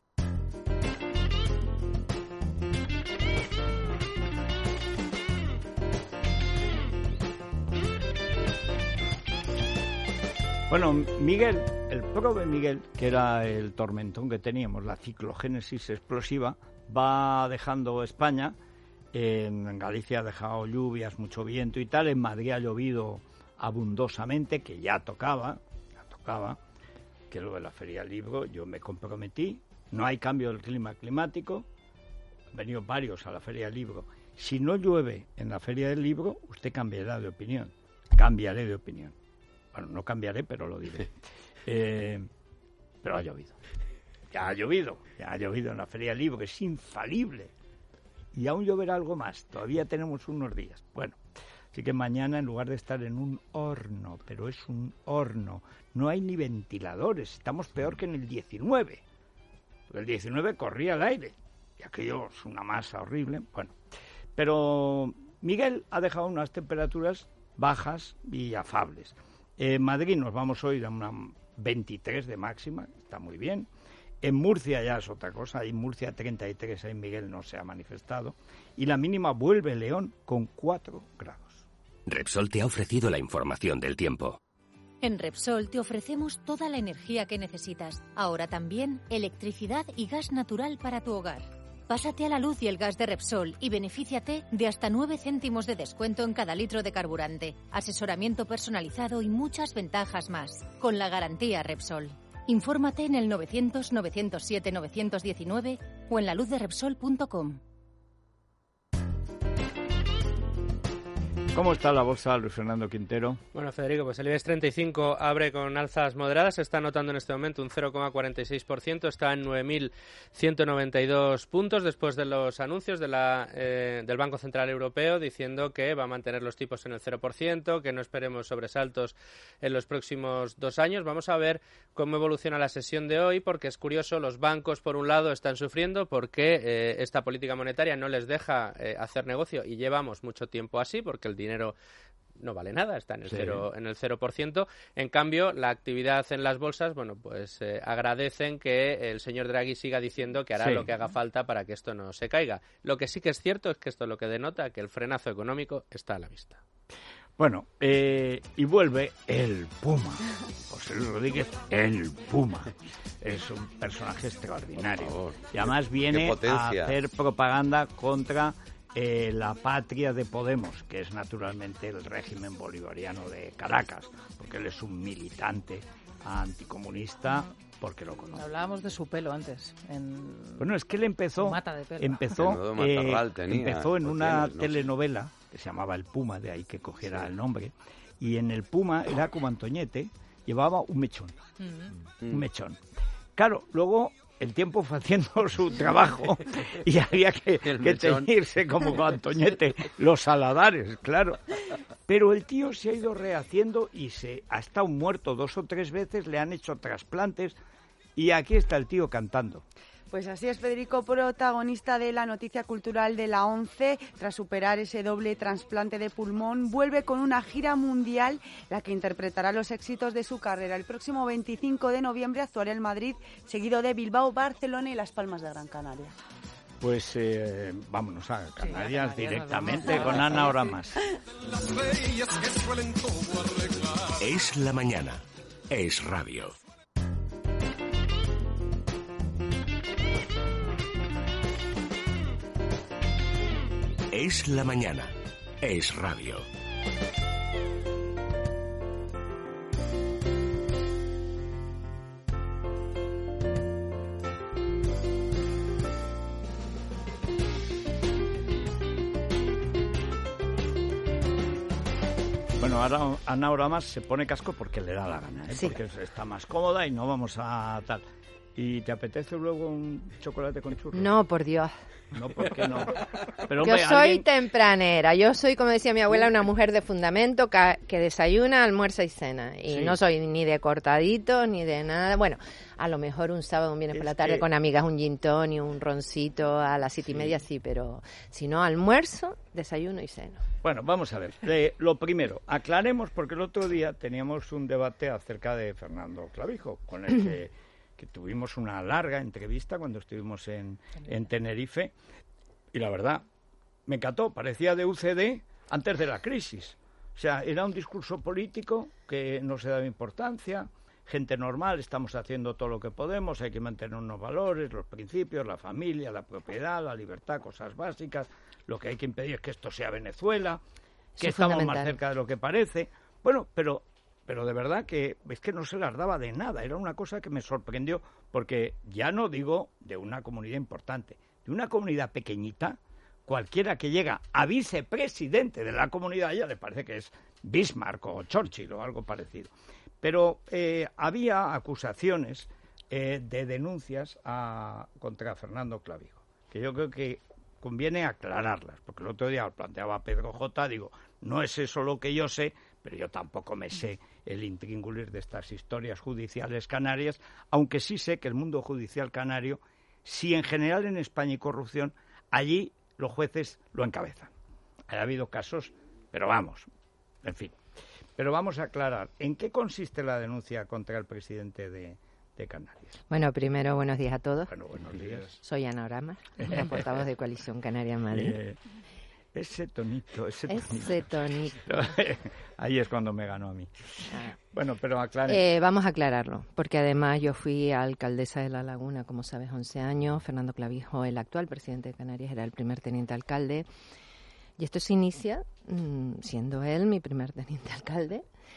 Bueno, Miguel, el prove Miguel, que era el tormentón que teníamos, la ciclogénesis explosiva, va dejando España. En Galicia ha dejado lluvias, mucho viento y tal. En Madrid ha llovido abundosamente, que ya tocaba, ya tocaba, que lo de la Feria del Libro, yo me comprometí. No hay cambio del clima climático. Han venido varios a la Feria del Libro. Si no llueve en la Feria del Libro, usted cambiará de opinión. Cambiaré de opinión. Bueno, no cambiaré, pero lo diré. Eh, pero ha llovido. Ya ha llovido. Ya ha llovido en la Feria del Libro. Es infalible. Y aún lloverá algo más. Todavía tenemos unos días. Bueno, así que mañana, en lugar de estar en un horno, pero es un horno, no hay ni ventiladores. Estamos peor que en el diecinueve. Porque el diecinueve corría el aire. Y aquello es una masa horrible. Bueno, pero Miguel ha dejado unas temperaturas bajas y afables. En Madrid nos vamos hoy a una veintitrés de máxima, está muy bien. En Murcia ya es otra cosa, en Murcia treinta y tres, ahí Miguel no se ha manifestado. Y la mínima vuelve León con cuatro grados. Repsol te ha ofrecido la información del tiempo. En Repsol te ofrecemos toda la energía que necesitas. Ahora también electricidad y gas natural para tu hogar. Pásate a la luz y el gas de Repsol y benefíciate de hasta nueve céntimos de descuento en cada litro de carburante, asesoramiento personalizado y muchas ventajas más, con la garantía Repsol. Infórmate en el novecientos, novecientos siete, novecientos diecinueve o en la luz de repsol punto com. ¿Cómo está la bolsa, Luis Fernando Quintero? Bueno, Federico, pues el IBEX treinta y cinco abre con alzas moderadas, se está anotando en este momento un cero coma cuarenta y seis por ciento, está en nueve mil ciento noventa y dos puntos después de los anuncios de la, eh, del Banco Central Europeo diciendo que va a mantener los tipos en el cero por ciento, que no esperemos sobresaltos en los próximos dos años. Vamos a ver cómo evoluciona la sesión de hoy, porque es curioso, los bancos por un lado están sufriendo porque eh, esta política monetaria no les deja eh, hacer negocio y llevamos mucho tiempo así, porque el dinero no vale nada, está en el, sí. cero, en el cero por ciento. En cambio, la actividad en las bolsas, bueno, pues eh, agradecen que el señor Draghi siga diciendo que hará sí. lo que haga falta para que esto no se caiga. Lo que sí que es cierto es que esto es lo que denota que el frenazo económico está a la vista. Bueno, eh, y vuelve el Puma. José Luis Rodríguez, el Puma. Es un personaje extraordinario. Y además viene a hacer propaganda contra eh, la patria de Podemos, que es naturalmente el régimen bolivariano de Caracas, porque él es un militante anticomunista, porque lo conoce. Hablábamos de su pelo antes. En... Bueno, es que él empezó, mata de pelo. empezó, eh, tenía, empezó en una tienes, no telenovela que se llamaba El Puma, de ahí que cogiera sí. el nombre, y en El Puma era como Antoñete, llevaba un mechón, uh-huh. un mechón. Claro, luego el tiempo fue haciendo su trabajo y había que, que teñirse como con Antoñete, los aladares, claro. Pero el tío se ha ido rehaciendo y se ha estado muerto dos o tres veces, le han hecho trasplantes y aquí está el tío cantando. Pues así es, Federico, protagonista de la noticia cultural de la ONCE, tras superar ese doble trasplante de pulmón, vuelve con una gira mundial, la que interpretará los éxitos de su carrera. El próximo veinticinco de noviembre actuará en Madrid, seguido de Bilbao, Barcelona y Las Palmas de Gran Canaria. Pues eh, vámonos a Canarias, sí, a Canarias directamente con Ana Oramas. Es la mañana, es radio. Es la mañana, es radio. Bueno, ahora Ana Oramas se pone casco porque le da la gana, ¿eh? Sí. Porque está más cómoda y no vamos a tal. ¿Y te apetece luego un chocolate con churros? No, por Dios. No, ¿por qué no? Pero, yo hombre, soy alguien... tempranera, yo soy, como decía mi abuela, una mujer de fundamento que, que desayuna, almuerza y cena. Y sí. no soy ni de cortadito, ni de nada. Bueno, a lo mejor un sábado, un viernes por la tarde que... con amigas, un gin tonic, un roncito a las siete sí. y media, sí, pero si no, almuerzo, desayuno y cena. Bueno, vamos a ver. Eh, lo primero, aclaremos, porque el otro día teníamos un debate acerca de Fernando Clavijo, con el que... que tuvimos una larga entrevista cuando estuvimos en, en Tenerife, y la verdad, me encantó, parecía de U C D antes de la crisis. O sea, era un discurso político que no se daba importancia, gente normal, estamos haciendo todo lo que podemos, hay que mantener unos valores, los principios, la familia, la propiedad, la libertad, cosas básicas, lo que hay que impedir es que esto sea Venezuela, que estamos más cerca de lo que parece. Bueno, pero... Pero de verdad que es que no se las daba de nada. Era una cosa que me sorprendió, porque ya no digo de una comunidad importante, de una comunidad pequeñita, cualquiera que llega a vicepresidente de la comunidad, ya le parece que es Bismarck o Churchill o algo parecido. Pero eh, había acusaciones eh, de denuncias a, contra Fernando Clavijo, que yo creo que conviene aclararlas, porque el otro día lo planteaba Pedro J, digo, no es eso lo que yo sé, pero yo tampoco me sé el intríngulis de estas historias judiciales canarias, aunque sí sé que el mundo judicial canario, si en general en España hay corrupción, allí los jueces lo encabezan. Ha habido casos, pero vamos, en fin. Pero vamos a aclarar, ¿en qué consiste la denuncia contra el presidente de, de Canarias? Bueno, primero, buenos días a todos. Bueno, buenos días. Soy Ana Oramas, la portavoz de Coalición Canaria en Madrid. Eh, Ese tonito, ese tonito. Ese tonito. Ahí es cuando me ganó a mí. Ah. Bueno, pero aclaren. Eh, vamos a aclararlo, porque además yo fui alcaldesa de La Laguna, como sabes, once años. Fernando Clavijo, el actual presidente de Canarias, era el primer teniente alcalde. Y esto se inicia mmm, siendo él mi primer teniente alcalde.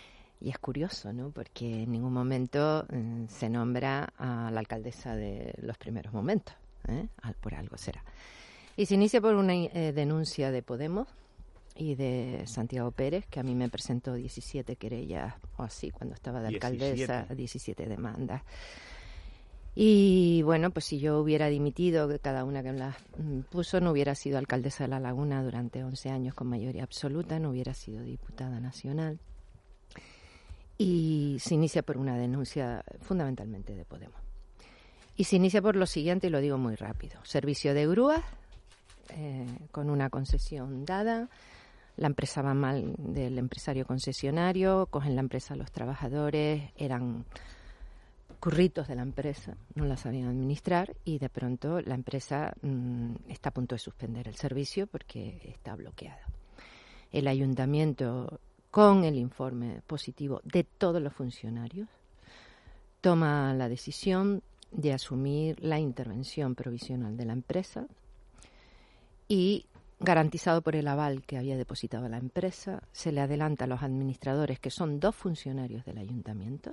Y es curioso, ¿no? Porque en ningún momento eh, se nombra a la alcaldesa de los primeros momentos. ¿eh? Por algo será. Y se inicia por una eh, denuncia de Podemos y de Santiago Pérez, que a mí me presentó diecisiete querellas o así cuando estaba de alcaldesa, diecisiete demandas. Y bueno, pues si yo hubiera dimitido, que cada una que me las puso, no hubiera sido alcaldesa de La Laguna durante once años con mayoría absoluta, no hubiera sido diputada nacional. Y se inicia por una denuncia fundamentalmente de Podemos. Y se inicia por lo siguiente, y lo digo muy rápido. Servicio de grúas, eh, con una concesión dada. La empresa va mal del empresario concesionario, cogen la empresa a los trabajadores, eran curritos de la empresa, no la sabían administrar y de pronto la empresa mmm, está a punto de suspender el servicio porque está bloqueada. El ayuntamiento, con el informe positivo de todos los funcionarios, toma la decisión de asumir la intervención provisional de la empresa y, garantizado por el aval que había depositado la empresa, se le adelanta a los administradores, que son dos funcionarios del ayuntamiento,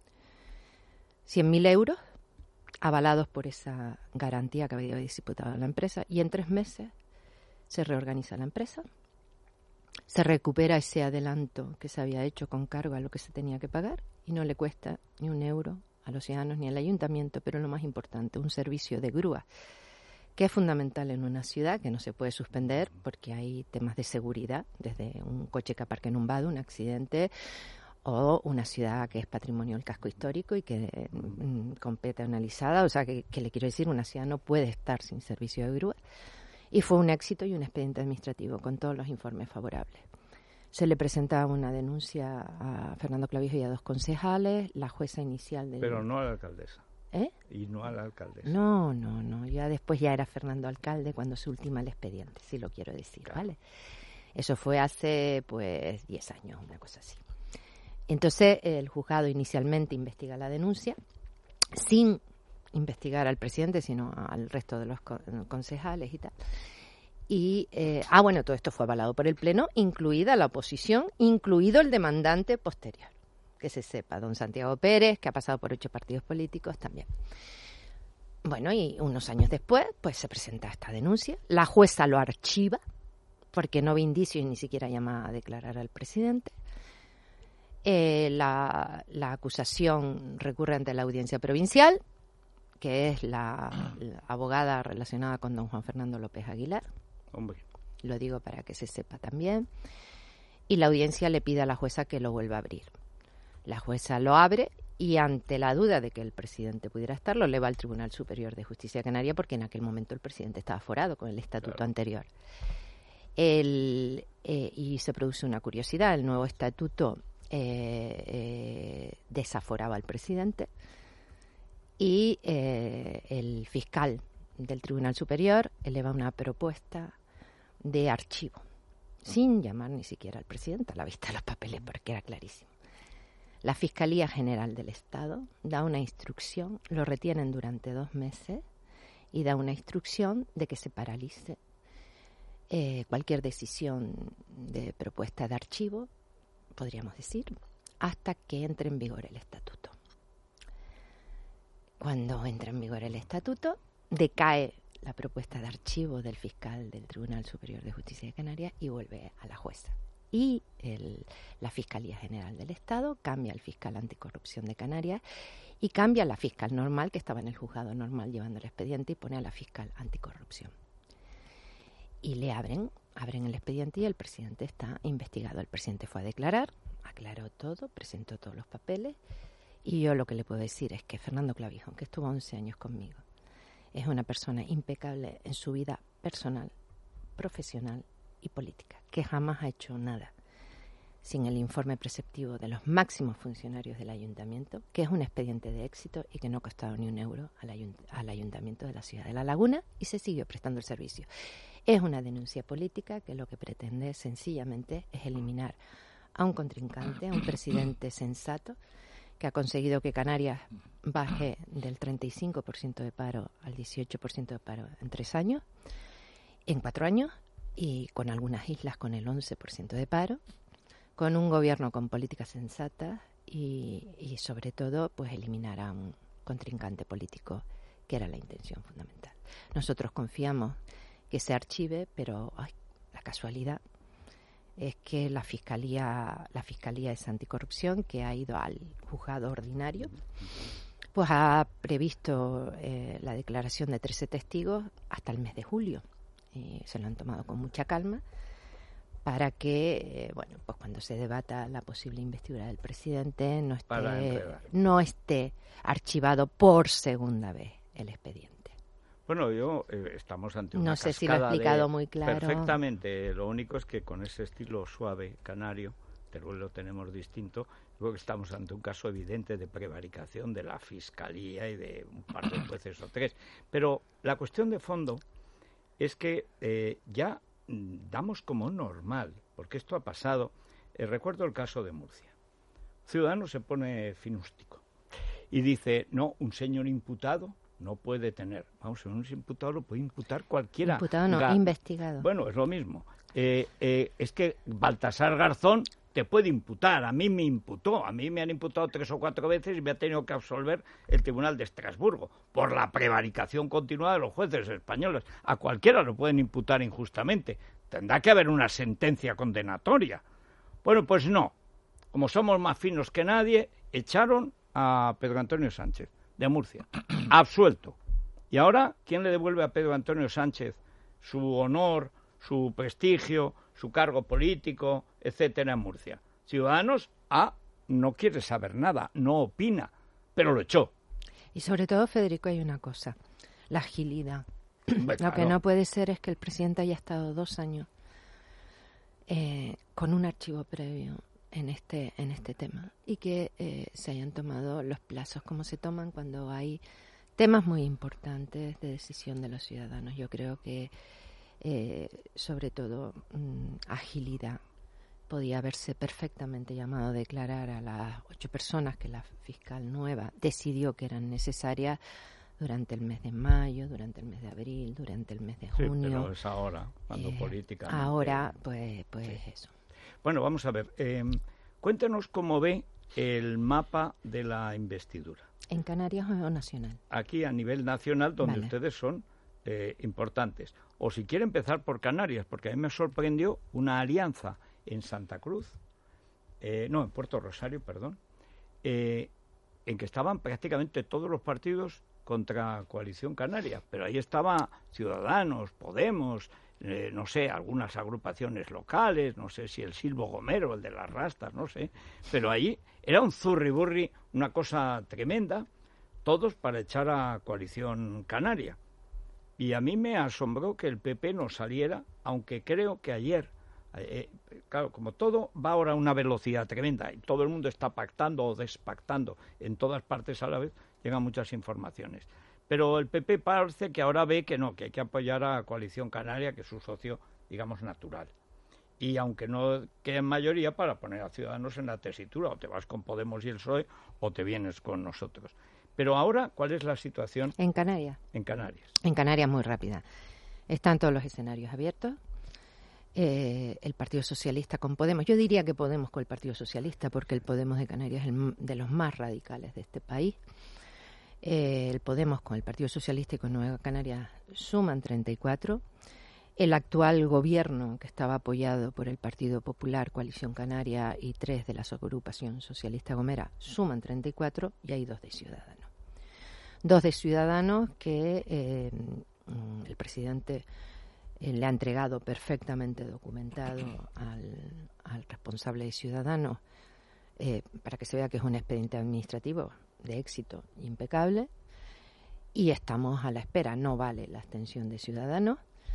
cien mil euros, avalados por esa garantía que había disputado la empresa, y en tres meses se reorganiza la empresa, se recupera ese adelanto que se había hecho con cargo a lo que se tenía que pagar y no le cuesta ni un euro a los ciudadanos ni al ayuntamiento, pero lo más importante, un servicio de grúa, que es fundamental en una ciudad, que no se puede suspender porque hay temas de seguridad, desde un coche que aparque en un vado, un accidente, o una ciudad que es patrimonio del casco histórico y que mm, compete analizada, o sea, que, que le quiero decir, una ciudad no puede estar sin servicio de grúa. Y fue un éxito y un expediente administrativo con todos los informes favorables. Se le presentaba una denuncia a Fernando Clavijo y a dos concejales, la jueza inicial del... Pero no a la alcaldesa. ¿Eh? Y no a la alcaldesa. No, no, no. Ya después ya era Fernando alcalde cuando se ultima el expediente, si lo quiero decir, claro. ¿Vale? Eso fue hace, pues, diez años, una cosa así. Entonces, el juzgado inicialmente investiga la denuncia, sin investigar al presidente, sino al resto de los concejales y tal. Y, eh, ah, bueno, todo esto fue avalado por el Pleno, incluida la oposición, incluido el demandante posterior. Que se sepa, don Santiago Pérez, que ha pasado por ocho partidos políticos también. Bueno, y unos años después, pues se presenta esta denuncia. La jueza lo archiva, porque no ve indicios y ni siquiera llama a declarar al presidente. Eh, la, la acusación recurre ante la audiencia provincial, que es la, la abogada relacionada con don Juan Fernando López Aguilar. Hombre. Lo digo para que se sepa también. Y la audiencia le pide a la jueza que lo vuelva a abrir. La jueza lo abre y, ante la duda de que el presidente pudiera estar, lo eleva al Tribunal Superior de Justicia Canaria, porque en aquel momento el presidente estaba aforado con el estatuto claro. anterior. El, eh, y se produce una curiosidad. El nuevo estatuto eh, eh, desaforaba al presidente y eh, el fiscal del Tribunal Superior eleva una propuesta de archivo, sin llamar ni siquiera al presidente a la vista de los papeles, porque era clarísimo. La Fiscalía General del Estado da una instrucción, lo retienen durante dos meses y da una instrucción de que se paralice eh, cualquier decisión de propuesta de archivo, podríamos decir, hasta que entre en vigor el estatuto. Cuando entra en vigor el estatuto, decae la propuesta de archivo del fiscal del Tribunal Superior de Justicia de Canarias y vuelve a la jueza. Y el, la Fiscalía General del Estado cambia al fiscal anticorrupción de Canarias y cambia a la fiscal normal, que estaba en el juzgado normal llevando el expediente, y pone a la fiscal anticorrupción. Y le abren, abren el expediente y el presidente está investigado. El presidente fue a declarar, aclaró todo, presentó todos los papeles, y yo lo que le puedo decir es que Fernando Clavijo, que estuvo once años conmigo, es una persona impecable en su vida personal, profesional y política, que jamás ha hecho nada sin el informe preceptivo de los máximos funcionarios del ayuntamiento, que es un expediente de éxito y que no ha costado ni un euro al, ayunt- al ayuntamiento de la ciudad de La Laguna, y se siguió prestando el servicio. Es una denuncia política que lo que pretende sencillamente es eliminar a un contrincante, a un presidente sensato, que ha conseguido que Canarias baje del treinta y cinco por ciento de paro al dieciocho por ciento de paro en tres años, en cuatro años, y con algunas islas con el once por ciento de paro, con un gobierno con políticas sensatas y, y sobre todo, pues eliminar a un contrincante político, que era la intención fundamental. Nosotros confiamos que se archive, pero ay, la casualidad es que la Fiscalía, la Fiscalía es Anticorrupción, que ha ido al juzgado ordinario, pues ha previsto eh, la declaración de trece testigos hasta el mes de julio. Y se lo han tomado con mucha calma para que, eh, bueno, pues cuando se debata la posible investidura del presidente no esté, no esté archivado por segunda vez el expediente. Bueno, yo eh, estamos ante una No sé si lo he cascada explicado de- muy claro. Perfectamente. Lo único es que con ese estilo suave canario, Teruel lo tenemos distinto, creo que estamos ante un caso evidente de prevaricación de la Fiscalía y de un par de jueces o tres. Pero la cuestión de fondo es que eh, ya mm, damos como normal, porque esto ha pasado. Eh, recuerdo el caso de Murcia. Ciudadano se pone finústico y dice, no, un señor imputado no puede tener. Vamos, un imputado lo puede imputar cualquiera. Imputado no, Ga- investigado. Bueno, es lo mismo. Eh, eh, es que Baltasar Garzón te puede imputar. A mí me imputó. A mí me han imputado tres o cuatro veces y me ha tenido que absolver el Tribunal de Estrasburgo por la prevaricación continua de los jueces españoles. A cualquiera lo pueden imputar injustamente. Tendrá que haber una sentencia condenatoria. Bueno, pues no. Como somos más finos que nadie, echaron a Pedro Antonio Sánchez de Murcia, absuelto. Y ahora, ¿quién le devuelve a Pedro Antonio Sánchez su honor, su prestigio, su cargo político, etcétera, en Murcia? Ciudadanos, ah, no quiere saber nada, no opina, pero lo echó. Y sobre todo, Federico, hay una cosa, la agilidad. Hombre, Lo que claro. no puede ser es que el presidente haya estado dos años eh, con un archivo previo en este en este tema y que eh, se hayan tomado los plazos como se toman cuando hay temas muy importantes de decisión de los ciudadanos. Yo creo que eh, sobre todo mm, agilidad. Podía haberse perfectamente llamado a declarar a las ocho personas que la fiscal nueva decidió que eran necesarias durante el mes de mayo, durante el mes de abril, durante el mes de Sí, junio. pero es ahora, cuando Eh, políticamente... Ahora, pues, pues Sí. eso. Bueno, vamos a ver. Eh, cuéntenos cómo ve el mapa de la investidura. ¿En Canarias o nacional? Aquí a nivel nacional, donde Vale. ustedes son eh, importantes. O si quiere empezar por Canarias, porque a mí me sorprendió una alianza en Santa Cruz, eh, no, en Puerto Rosario, perdón, eh, en que estaban prácticamente todos los partidos contra Coalición Canaria, pero ahí estaba Ciudadanos, Podemos, eh, no sé, algunas agrupaciones locales, no sé si el Silvo Gomero, el de las Rastas, no sé, pero ahí era un zurriburri, una cosa tremenda, todos para echar a Coalición Canaria. Y a mí me asombró que el P P no saliera, aunque creo que ayer, eh, claro, como todo va ahora a una velocidad tremenda y todo el mundo está pactando o despactando en todas partes a la vez, llegan muchas informaciones. Pero el P P parece que ahora ve que no, que hay que apoyar a Coalición Canaria, que es su socio, digamos, natural. Y aunque no quede en mayoría, para poner a Ciudadanos en la tesitura, o te vas con Podemos y el P S O E, o te vienes con nosotros. Pero ahora, ¿cuál es la situación ¿En Canarias? en Canarias? En Canarias muy rápida. Están todos los escenarios abiertos. Eh, el Partido Socialista con Podemos. Yo diría que Podemos con el Partido Socialista, porque el Podemos de Canarias es el, de los más radicales de este país. Eh, el Podemos con el Partido Socialista y con Nueva Canarias suman treinta y cuatro. El actual gobierno, que estaba apoyado por el Partido Popular, Coalición Canaria y tres de la agrupación socialista Gomera, suman treinta y cuatro y hay dos de Ciudadanos. Dos de Ciudadanos que eh, el presidente eh, le ha entregado perfectamente documentado al, al responsable de Ciudadanos eh, para que se vea que es un expediente administrativo de éxito impecable, y estamos a la espera. No vale la abstención de Ciudadanos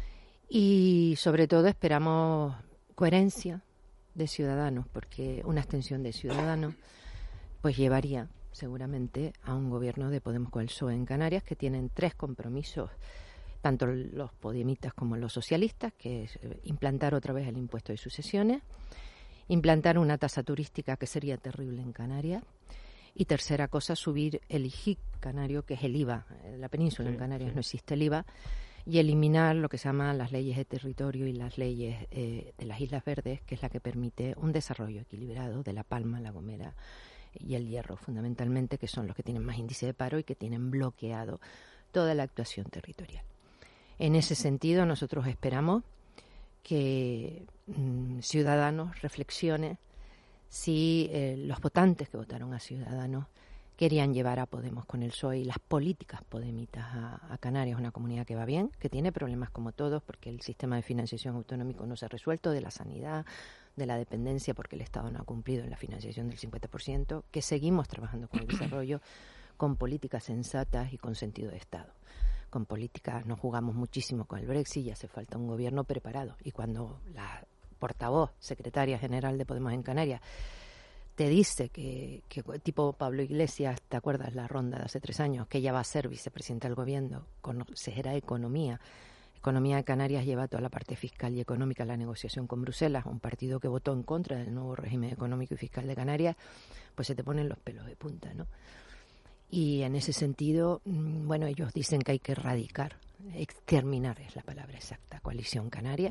y sobre todo esperamos coherencia de Ciudadanos, porque una abstención de Ciudadanos pues llevaría seguramente a un gobierno de Podemos con el P S O E en Canarias, que tienen tres compromisos, tanto los podemitas como los socialistas, que es implantar otra vez el impuesto de sucesiones, implantar una tasa turística que sería terrible en Canarias, y tercera cosa, subir el I G I C canario, que es el I V A. En la península, sí, en Canarias, sí, no existe el I V A, y eliminar lo que se llaman las leyes de territorio y las leyes eh, de las Islas Verdes, que es la que permite un desarrollo equilibrado de La Palma, La Gomera y El Hierro, fundamentalmente, que son los que tienen más índice de paro y que tienen bloqueado toda la actuación territorial. En ese sentido, nosotros esperamos que mmm, Ciudadanos reflexione si eh, los votantes que votaron a Ciudadanos querían llevar a Podemos con el P S O E y las políticas podemitas a, a Canarias, una comunidad que va bien, que tiene problemas como todos, porque el sistema de financiación autonómico no se ha resuelto, de la sanidad, de la dependencia, porque el Estado no ha cumplido en la financiación del cincuenta por ciento, que seguimos trabajando con el desarrollo, con políticas sensatas y con sentido de Estado. Con políticas nos jugamos muchísimo con el Brexit y hace falta un gobierno preparado. Y cuando la portavoz, secretaria general de Podemos en Canarias, te dice que, que tipo Pablo Iglesias, ¿te acuerdas la ronda de hace tres años? Que ella va a ser vicepresidenta del gobierno, consejera Economía. Economía de Canarias lleva toda la parte fiscal y económica, la negociación con Bruselas, un partido que votó en contra del nuevo régimen económico y fiscal de Canarias, pues se te ponen los pelos de punta, ¿no? Y en ese sentido, bueno, ellos dicen que hay que erradicar, exterminar es la palabra exacta, Coalición Canaria,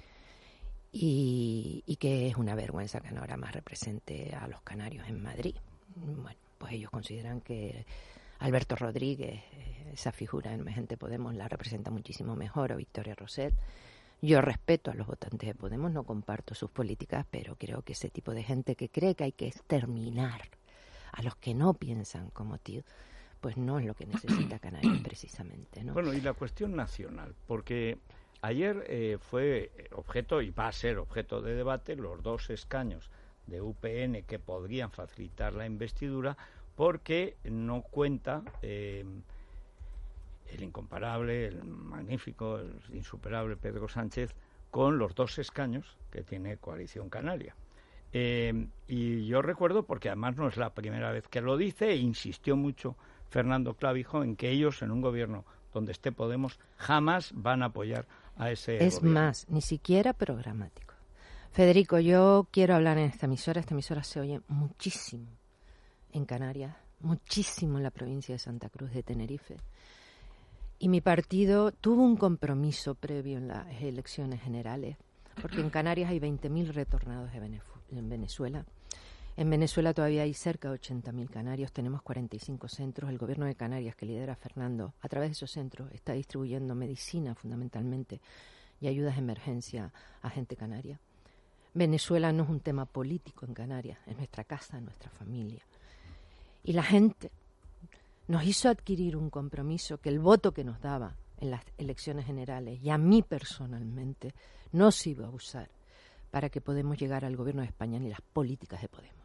y, y que es una vergüenza que ahora más represente a los canarios en Madrid. Bueno, pues ellos consideran que Alberto Rodríguez, esa figura en Emergente Podemos, la representa muchísimo mejor, o Victoria Rosell. Yo respeto a los votantes de Podemos, no comparto sus políticas, pero creo que ese tipo de gente que cree que hay que exterminar a los que no piensan como tío, pues no es lo que necesita Canarias precisamente, ¿no? Bueno, y la cuestión nacional, porque ayer eh, fue objeto, y va a ser objeto de debate, los dos escaños de U P N que podrían facilitar la investidura, porque no cuenta eh, el incomparable, el magnífico, el insuperable Pedro Sánchez con los dos escaños que tiene Coalición Canaria. Eh, y yo recuerdo, porque además no es la primera vez que lo dice, e insistió mucho Fernando Clavijo en que ellos, en un gobierno donde esté Podemos, jamás van a apoyar a ese Es gobierno. más, ni siquiera programático. Federico, yo quiero hablar en esta emisora. Esta emisora se oye muchísimo en Canarias, muchísimo en la provincia de Santa Cruz de Tenerife. Y mi partido tuvo un compromiso previo en las elecciones generales, porque en Canarias hay veinte mil retornados de Venezuela. En Venezuela todavía hay cerca de ochenta mil canarios, tenemos cuarenta y cinco centros. El gobierno de Canarias, que lidera Fernando, a través de esos centros está distribuyendo medicina fundamentalmente y ayudas de emergencia a gente canaria. Venezuela no es un tema político en Canarias, es nuestra casa, nuestra familia. Y la gente nos hizo adquirir un compromiso que el voto que nos daba en las elecciones generales, y a mí personalmente, no se iba a usar para que Podemos llegar al gobierno de España ni las políticas de Podemos.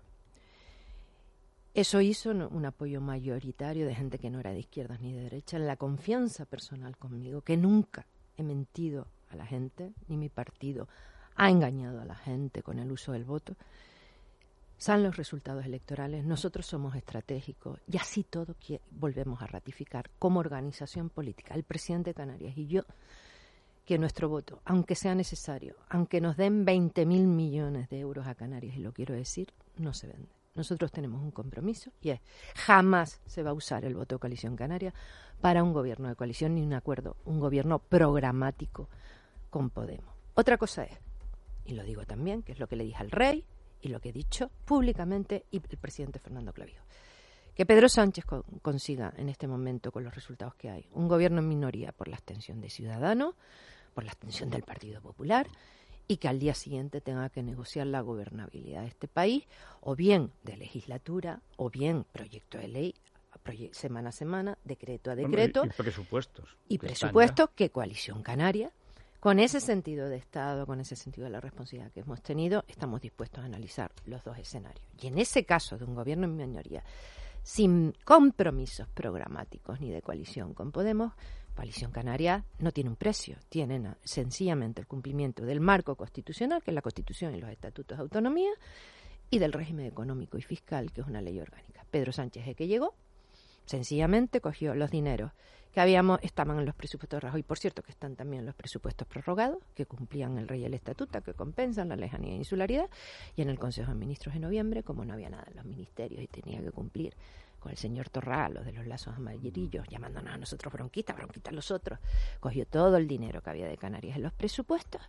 Eso hizo un apoyo mayoritario de gente que no era de izquierdas ni de derechas, la confianza personal conmigo, que nunca he mentido a la gente, ni mi partido ha engañado a la gente con el uso del voto. Salen los resultados electorales, nosotros somos estratégicos y así todo que volvemos a ratificar como organización política, el presidente de Canarias y yo, que nuestro voto, aunque sea necesario, aunque nos den veinte mil millones de euros a Canarias, y lo quiero decir, no se vende. Nosotros tenemos un compromiso y es, jamás se va a usar el voto de Coalición Canaria para un gobierno de coalición ni un acuerdo, un gobierno programático con Podemos. Otra cosa es, y lo digo también, que es lo que le dije al rey y lo que he dicho públicamente y el presidente Fernando Clavijo, que Pedro Sánchez co- consiga en este momento, con los resultados que hay, un gobierno en minoría por la abstención de Ciudadanos, por la abstención del Partido Popular, y que al día siguiente tenga que negociar la gobernabilidad de este país, o bien de legislatura, o bien proyecto de ley, proye- semana a semana, decreto a decreto, Hombre, y presupuestos. y que presupuestos que Coalición Canaria, con ese sentido de Estado, con ese sentido de la responsabilidad que hemos tenido, estamos dispuestos a analizar los dos escenarios. Y en ese caso de un gobierno en minoría, sin compromisos programáticos ni de coalición con Podemos, Coalición Canaria no tiene un precio, tiene na- sencillamente el cumplimiento del marco constitucional, que es la Constitución y los estatutos de autonomía, y del régimen económico y fiscal, que es una ley orgánica. Pedro Sánchez, el que llegó, sencillamente cogió los dineros que habíamos, estaban en los presupuestos de Rajoy, por cierto que están también en los presupuestos prorrogados, que cumplían el rey y el estatuto, que compensan la lejanía e insularidad, y en el Consejo de Ministros de noviembre, como no había nada en los ministerios y tenía que cumplir con el señor Torra, los de los lazos amarillos, llamándonos a nosotros bronquitas, bronquitas los otros, cogió todo el dinero que había de Canarias en los presupuestos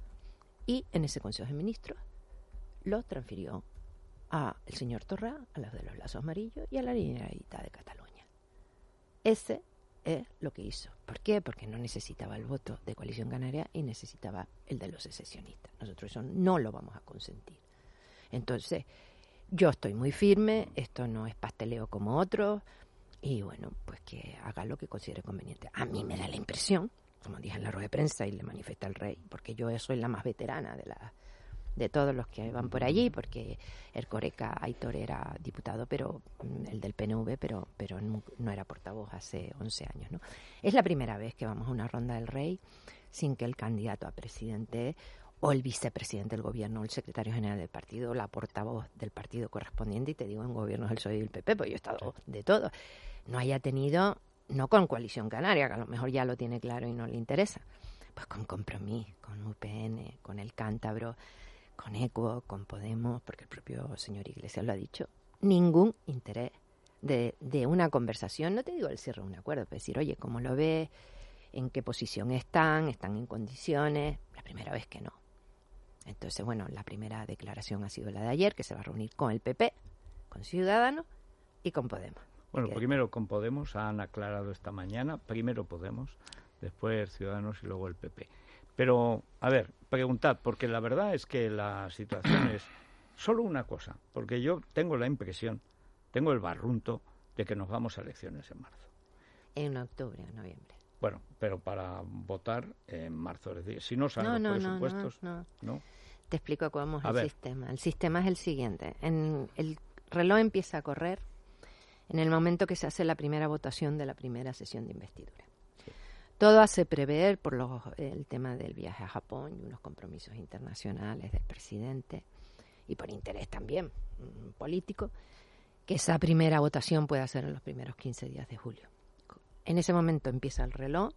y en ese Consejo de Ministros lo transfirió al señor Torra, a los de los lazos amarillos y a la Generalitat de Cataluña. Ese es lo que hizo. ¿Por qué? Porque no necesitaba el voto de Coalición Canaria y necesitaba el de los secesionistas. Nosotros eso no lo vamos a consentir. Entonces, yo estoy muy firme, esto no es pasteleo como otros, y bueno, pues que haga lo que considere conveniente. A mí me da la impresión, como dije en la rueda de prensa y le manifesté al rey, porque yo soy la más veterana de la de todos los que van por allí, porque Ercoreca Aitor era diputado, pero el del P N V, pero pero no, no era portavoz hace once años, ¿no? Es la primera vez que vamos a una ronda del rey sin que el candidato a presidente o el vicepresidente del gobierno, o el secretario general del partido, o la portavoz del partido correspondiente, y te digo en gobiernos del P S O E y del P P, porque yo he estado de todo, no haya tenido, no con Coalición Canaria, que a lo mejor ya lo tiene claro y no le interesa, pues con Compromís, con U P N, con el Cántabro, con Equo, con Podemos, porque el propio señor Iglesias lo ha dicho, ningún interés de, de una conversación, no te digo el cierre de un acuerdo, pero decir, oye, ¿cómo lo ves? ¿En qué posición están? ¿Están en condiciones? La primera vez que no. Entonces, bueno, la primera declaración ha sido la de ayer, que se va a reunir con el P P, con Ciudadanos y con Podemos. Bueno, primero con Podemos, han aclarado esta mañana, primero Podemos, después Ciudadanos y luego el P P. Pero, a ver, preguntad, porque la verdad es que la situación es solo una cosa, porque yo tengo la impresión, tengo el barrunto de que nos vamos a elecciones en marzo. En octubre, en noviembre. Bueno, pero para votar en marzo, es decir, si no salen no, no, los presupuestos, no, no, no. ¿no? Te explico cómo es a el ver. sistema. El sistema es el siguiente. En el reloj empieza a correr en el momento que se hace la primera votación de la primera sesión de investidura. Sí. Todo hace prever, por los, el tema del viaje a Japón y unos compromisos internacionales del presidente, y por interés también mmm, político, que esa primera votación pueda ser en los primeros quince días de julio. En ese momento empieza el reloj,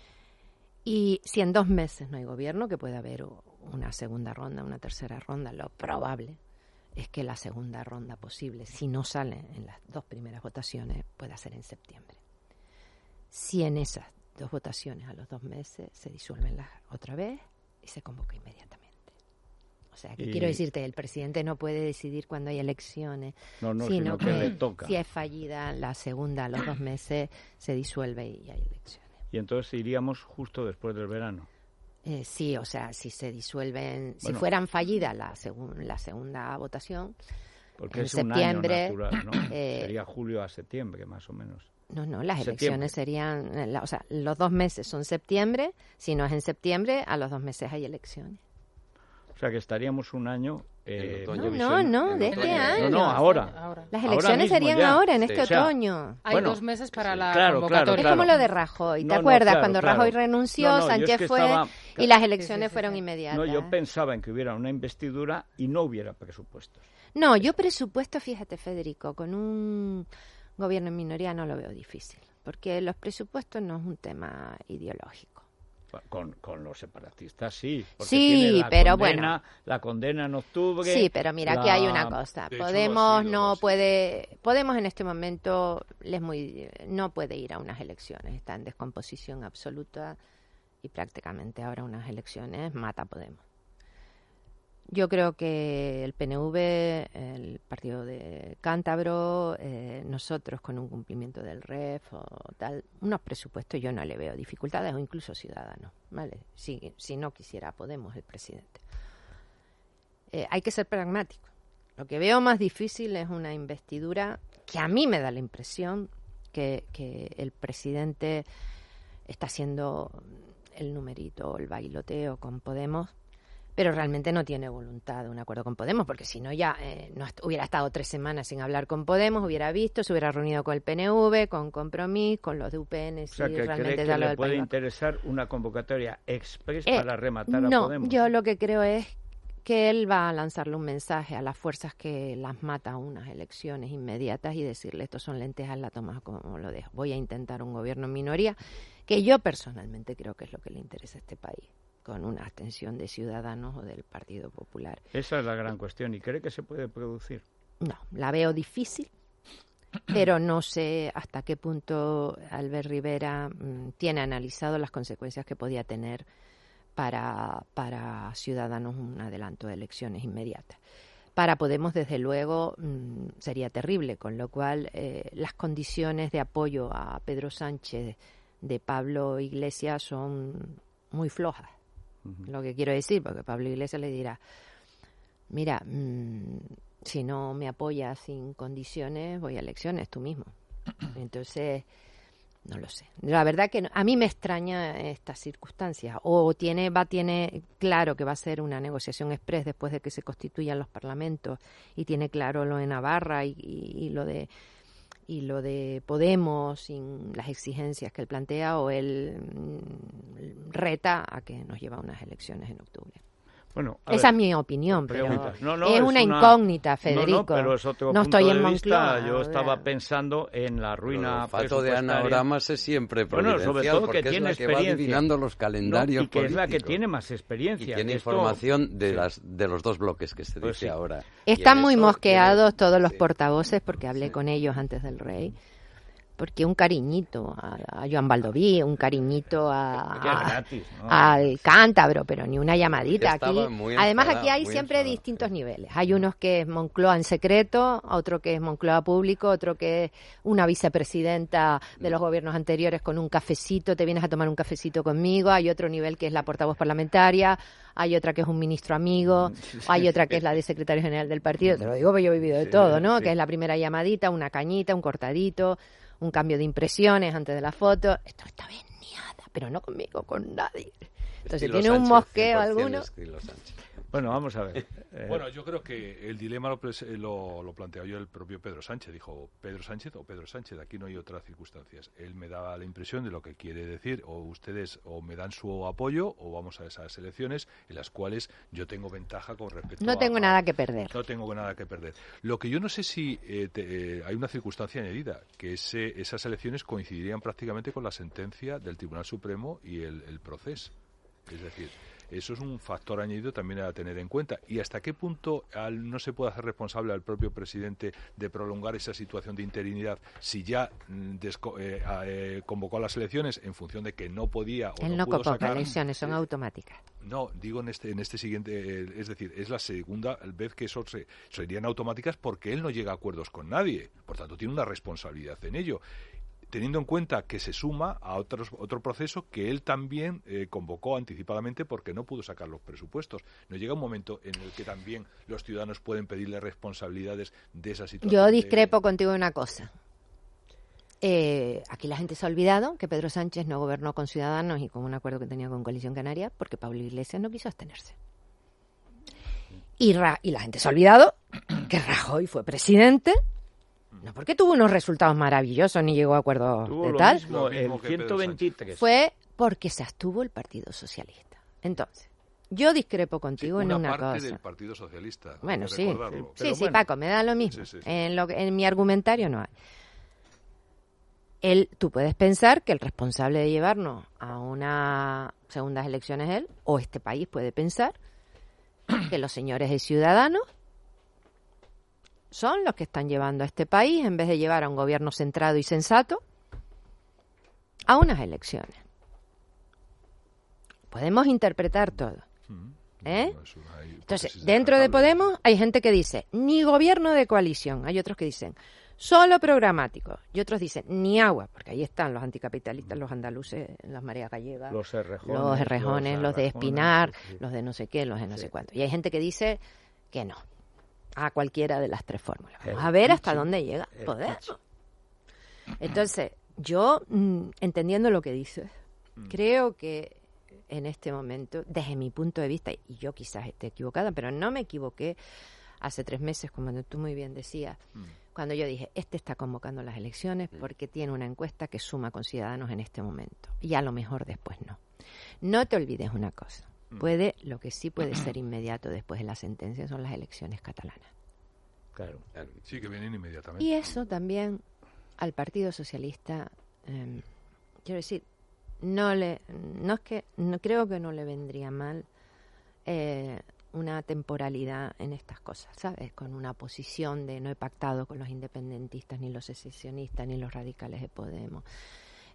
y si en dos meses no hay gobierno, que puede haber una segunda ronda, una tercera ronda, lo probable es que la segunda ronda posible, si no sale en las dos primeras votaciones, pueda ser en septiembre. Si en esas dos votaciones a los dos meses se disuelven las otra vez y se convoca inmediatamente. O sea, que y... quiero decirte, el presidente no puede decidir cuando hay elecciones, no, no, sino, sino que, que le toca. Si es fallida la segunda a los dos meses, se disuelve y hay elecciones. Y entonces iríamos justo después del verano. Eh, sí, o sea, si se disuelven, bueno, si fueran fallidas la, segun, la segunda votación, porque en es septiembre, un año natural, ¿no? eh, Sería julio a septiembre, más o menos. No, no, las septiembre. elecciones serían, la, o sea, los dos meses son septiembre, si no es en septiembre, a los dos meses hay elecciones. O sea, que estaríamos un año... Eh, no, no, no, de este año. No, no, ahora. ahora. Las elecciones ahora serían ya. ahora, en este sí. otoño. O sea, hay bueno, dos meses para la claro, convocatoria. claro, es como lo de Rajoy, ¿te no, acuerdas? No, claro, Cuando claro. Rajoy renunció, no, no, Sánchez es que fue estaba... y las elecciones sí, sí, fueron sí. inmediatas. No, yo pensaba en que hubiera una investidura y no hubiera presupuestos. No, yo presupuesto, fíjate, Federico, con un gobierno en minoría no lo veo difícil, porque los presupuestos no es un tema ideológico. Con, con los separatistas sí, porque sí, tiene la pero condena, bueno, la condena en octubre. Sí, pero mira la... que hay una cosa. De Podemos hecho, no sido, puede, Podemos en este momento les muy no puede ir a unas elecciones, está en descomposición absoluta y prácticamente ahora unas elecciones mata a Podemos. Yo creo que el P N V, el partido de Cántabro, eh, nosotros con un cumplimiento del R E F o tal, unos presupuestos yo no le veo dificultades, o incluso Ciudadanos, ¿vale? Si, si no quisiera Podemos el presidente. Eh, hay que ser pragmático. Lo que veo más difícil es una investidura que a mí me da la impresión que, que el presidente está haciendo el numerito, el bailoteo con Podemos, pero realmente no tiene voluntad de un acuerdo con Podemos, porque si no ya eh, no est- hubiera estado tres semanas sin hablar con Podemos, hubiera visto, se hubiera reunido con el P N V, con Compromís, con los de U P N, O si sea, que realmente cree da que lo le del puede País Vasco. interesar una convocatoria express Eh, para rematar a no, Podemos. yo lo que creo es que él va a lanzarle un mensaje a las fuerzas que las mata a unas elecciones inmediatas y decirle, estos son lentejas, la tomas como lo dejo. Voy a intentar un gobierno en minoría, que yo personalmente creo que es lo que le interesa a este país, con una abstención de Ciudadanos o del Partido Popular. Esa es la gran cuestión. ¿Y cree que se puede producir? No, la veo difícil, pero no sé hasta qué punto Albert Rivera mmm, tiene analizado las consecuencias que podía tener para, para Ciudadanos un adelanto de elecciones inmediatas. para Podemos, desde luego, mmm, sería terrible, con lo cual eh, las condiciones de apoyo a Pedro Sánchez de Pablo Iglesias son muy flojas. Uh-huh. Lo que quiero decir, porque Pablo Iglesias le dirá, mira, mmm, si no me apoyas sin condiciones, voy a elecciones tú mismo. Entonces, no lo sé. La verdad que no, a mí me extraña estas circunstancias. O tiene va tiene claro que va a ser una negociación express después de que se constituyan los parlamentos, y tiene claro lo de Navarra y, y, y lo de y lo de Podemos sin las exigencias que él plantea, o él mm, reta a que nos lleva a unas elecciones en octubre. Bueno, esa ver, es mi opinión, pero no, no, es, es una, una incógnita, Federico. No, no, pero es otro no punto estoy de en vista. Moncloa. Yo estaba pensando en la ruina el fato de anagramas es siempre providencial, bueno, sobre todo porque que es tiene la que experiencia. va adivinando los calendarios no, y que políticos. es la que tiene más experiencia. Y tiene Esto, información de sí. las de los dos bloques que se pues dice sí. ahora. Están muy eso, mosqueados tiene... todos los sí. portavoces, porque hablé sí. con ellos antes del Rey. Porque un cariñito a, a Joan Baldoví, un cariñito a, a, gratis, ¿no? al cántabro, pero ni una llamadita Estaba aquí. muy Además, enfadado, aquí hay muy siempre enfadado, distintos sí. niveles. Hay unos que es Moncloa en secreto, otro que es Moncloa público, otro que es una vicepresidenta de los gobiernos anteriores con un cafecito, te vienes a tomar un cafecito conmigo. Hay otro nivel que es la portavoz parlamentaria, hay otra que es un ministro amigo, hay otra que es la de secretario general del partido. Te lo digo porque yo he vivido de sí, todo, ¿no? Sí. Que es la primera llamadita, una cañita, un cortadito, un cambio de impresiones antes de la foto. Esto está veniada, pero no conmigo, con nadie. Entonces Estilo tiene un Sánchez, mosqueo cien por cien alguno. estilo Sánchez. Bueno, vamos a ver. Eh... Bueno, yo creo que el dilema lo, lo, lo planteó yo el propio Pedro Sánchez. Dijo, ¿Pedro Sánchez o Pedro Sánchez? Aquí no hay otras circunstancias. Él me daba la impresión de lo que quiere decir, o ustedes o me dan su apoyo o vamos a esas elecciones en las cuales yo tengo ventaja con respecto no a... No tengo nada que perder. No tengo nada que perder. Lo que yo no sé si eh, te, eh, hay una circunstancia añadida, que ese, esas elecciones coincidirían prácticamente con la sentencia del Tribunal Supremo y el, el proceso. Es decir... Eso es un factor añadido también a tener en cuenta. ¿Y hasta qué punto al, no se puede hacer responsable al propio presidente de prolongar esa situación de interinidad si ya desco, eh, eh, convocó a las elecciones en función de que no podía o Él no, no pudo convoca sacar? elecciones, son eh, automáticas. No, digo en este en este siguiente, eh, es decir, es la segunda vez que eso se, serían automáticas porque él no llega a acuerdos con nadie. Por tanto, tiene una responsabilidad en ello, teniendo en cuenta que se suma a otros, otro proceso que él también eh, convocó anticipadamente porque no pudo sacar los presupuestos. ¿No llega un momento en el que también los ciudadanos pueden pedirle responsabilidades de esa situación? Yo discrepo de... contigo en una cosa. Eh, aquí la gente se ha olvidado que Pedro Sánchez no gobernó con Ciudadanos y con un acuerdo que tenía con Coalición Canaria porque Pablo Iglesias no quiso abstenerse. Y, Ra- y la gente se ha olvidado que Rajoy fue presidente. No porque tuvo unos resultados maravillosos ni llegó a acuerdos tuvo de lo tal. mismo, el ciento veintitrés. Fue porque se abstuvo el Partido Socialista. Entonces, yo discrepo contigo sí, en una una parte cosa. del Partido Socialista. Bueno, sí. Recordarlo. Sí, sí, bueno. Paco, me da lo mismo. Sí, sí, sí. En, lo, en mi argumentario no hay. Él, tú puedes pensar que el responsable de llevarnos a unas segundas elecciones es él, o este país puede pensar que los señores de Ciudadanos son los que están llevando a este país, en vez de llevar a un gobierno centrado y sensato, a unas elecciones. Podemos interpretar todo. ¿Eh? Entonces, dentro de Podemos hay gente que dice, ni gobierno de coalición. Hay otros que dicen, solo programático. Y otros dicen, ni agua. Porque ahí están los anticapitalistas, los andaluces, las mareas gallegas, los errejones, los, errejones, los, los de Espinar, sí, sí. los de no sé qué, los de no sí. sé cuánto. Y hay gente que dice que no. A cualquiera de las tres fórmulas. Vamos el a ver hasta pichi, dónde llega el Podemos. pichi. Entonces, yo, mm, entendiendo lo que dices, Mm. creo que en este momento, desde mi punto de vista, y yo quizás esté equivocada, pero no me equivoqué hace tres meses, como tú muy bien decías, Mm. cuando yo dije, este está convocando las elecciones porque tiene una encuesta que suma con Ciudadanos en este momento. Y a lo mejor después no. No te olvides una cosa. Puede, lo que sí puede ser inmediato después de la sentencia son las elecciones catalanas. Claro. Sí, que vienen inmediatamente. Y eso también al Partido Socialista, eh, quiero decir, no le, no es que, no creo que no le vendría mal eh, una temporalidad en estas cosas, ¿sabes? Con una posición de no he pactado con los independentistas, ni los secesionistas, ni los radicales de Podemos.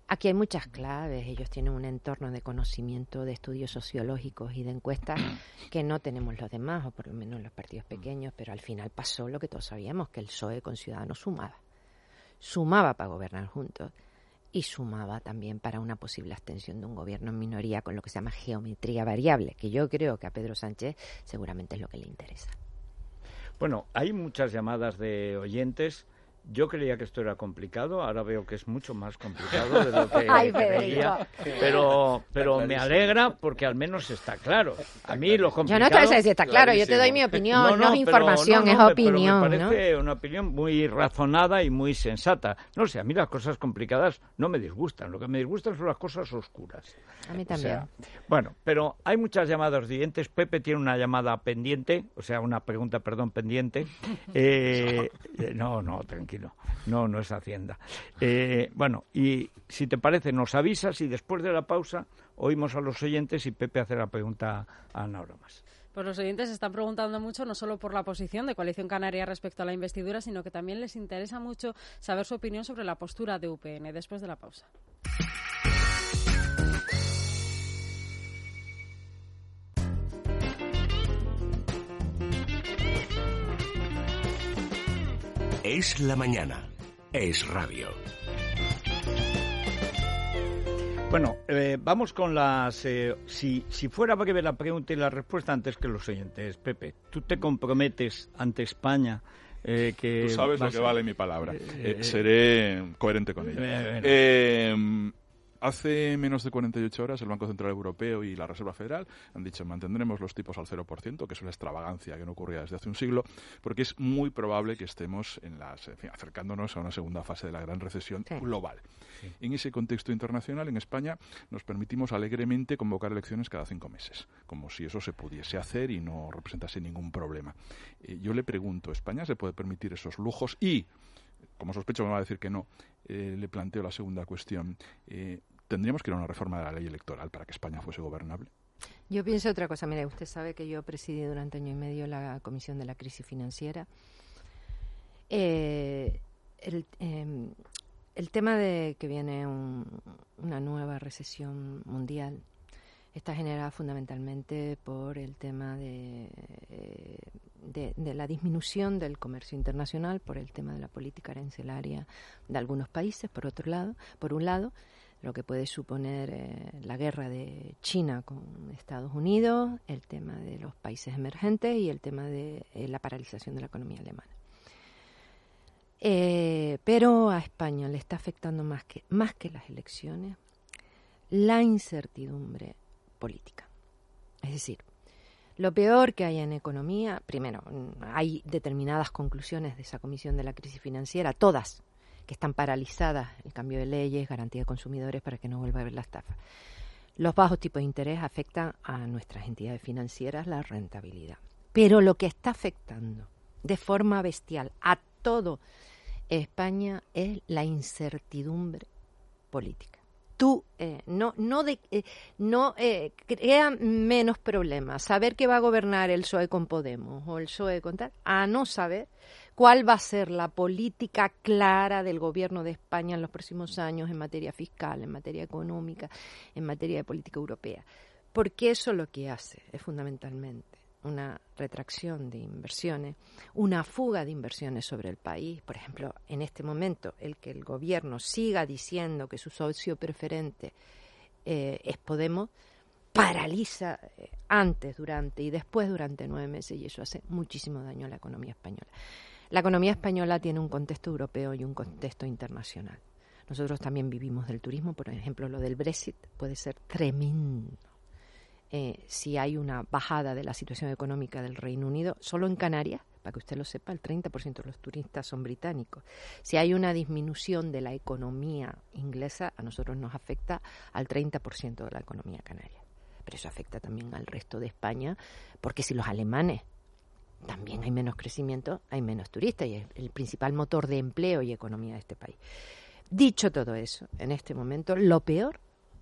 Aquí hay muchas claves. Ellos tienen un entorno de conocimiento, de estudios sociológicos y de encuestas que no tenemos los demás, o por lo menos los partidos pequeños, pero al final pasó lo que todos sabíamos, que el P S O E con Ciudadanos sumaba. Sumaba para gobernar juntos y sumaba también para una posible abstención de un gobierno en minoría con lo que se llama geometría variable, que yo creo que a Pedro Sánchez seguramente es lo que le interesa. Bueno, hay muchas llamadas de oyentes. Yo creía que esto era complicado, ahora veo que es mucho más complicado de lo que Ay, creía, pero, pero me alegra porque al menos está claro. A mí lo complicado... Yo no te voy a decir está claro, yo te doy mi opinión, no, no, no es información, pero, no, no, es opinión. Pero me parece ¿no? una opinión muy razonada y muy sensata. No sé, a mí las cosas complicadas no me disgustan, lo que me disgustan son las cosas oscuras. A mí también. O sea, bueno, pero hay muchas llamadas de oyentes. Pepe tiene una llamada pendiente, o sea, una pregunta, perdón, pendiente. Eh, no, no, tranquilo. No, no es Hacienda. Eh, bueno, y si te parece, nos avisas y después de la pausa oímos a los oyentes y Pepe hace la pregunta a Ana Oramas. Pues los oyentes están preguntando mucho no solo por la posición de Coalición Canaria respecto a la investidura, sino que también les interesa mucho saber su opinión sobre la postura de U P N. Después de la pausa. Es la mañana. Es radio. Bueno, eh, vamos con las... Eh, si, si fuera breve la pregunta y la respuesta antes que los oyentes, Pepe, ¿tú te comprometes ante España eh, que... Tú sabes lo que vale mi palabra. Eh, eh, seré coherente con ella. Eh, eh, Hace menos de cuarenta y ocho horas el Banco Central Europeo y la Reserva Federal han dicho mantendremos los tipos al cero por ciento, que es una extravagancia que no ocurría desde hace un siglo, porque es muy probable que estemos en las, en fin, acercándonos a una segunda fase de la gran recesión sí. global. Sí. En ese contexto internacional, en España, nos permitimos alegremente convocar elecciones cada cinco meses, como si eso se pudiese hacer y no representase ningún problema. Eh, yo le pregunto, ¿España se puede permitir esos lujos? Y, como sospecho me va a decir que no, eh, le planteo la segunda cuestión. Eh, ¿Tendríamos que ir a una reforma de la ley electoral para que España fuese gobernable? Yo pienso otra cosa. Mire, usted sabe que yo presidí durante año y medio la Comisión de la Crisis Financiera. Eh, el, eh, el tema de que viene un, una nueva recesión mundial está generada fundamentalmente por el tema de, de, de la disminución del comercio internacional, por el tema de la política arancelaria de algunos países, por otro lado, por un lado, lo que puede suponer eh, la guerra de China con Estados Unidos, el tema de los países emergentes y el tema de eh, la paralización de la economía alemana. Eh, pero a España le está afectando más que, más que las elecciones la incertidumbre política. Es decir, lo peor que hay en economía, primero, hay determinadas conclusiones de esa Comisión de la Crisis Financiera, todas, que están paralizadas, el cambio de leyes, garantía de consumidores para que no vuelva a haber la estafa. Los bajos tipos de interés afectan a nuestras entidades financieras la rentabilidad. Pero lo que está afectando de forma bestial a todo España es la incertidumbre política. Tú eh, no no de, eh, no eh, crea menos problemas saber que va a gobernar el P S O E con Podemos o el P S O E con tal, a no saber cuál va a ser la política clara del gobierno de España en los próximos años en materia fiscal, en materia económica, en materia de política europea. Porque eso lo que hace es fundamentalmente una retracción de inversiones, una fuga de inversiones sobre el país. Por ejemplo, en este momento, el que el gobierno siga diciendo que su socio preferente eh, es Podemos, paraliza eh, antes, durante y después durante nueve meses, y eso hace muchísimo daño a la economía española. La economía española tiene un contexto europeo y un contexto internacional. Nosotros también vivimos del turismo, por ejemplo, lo del Brexit puede ser tremendo. Eh, si hay una bajada de la situación económica del Reino Unido, solo en Canarias, para que usted lo sepa, el treinta por ciento de los turistas son británicos. Si hay una disminución de la economía inglesa, a nosotros nos afecta al treinta por ciento de la economía canaria. Pero eso afecta también al resto de España, porque si los alemanes también hay menos crecimiento, hay menos turistas, y es el principal motor de empleo y economía de este país. Dicho todo eso, en este momento, lo peor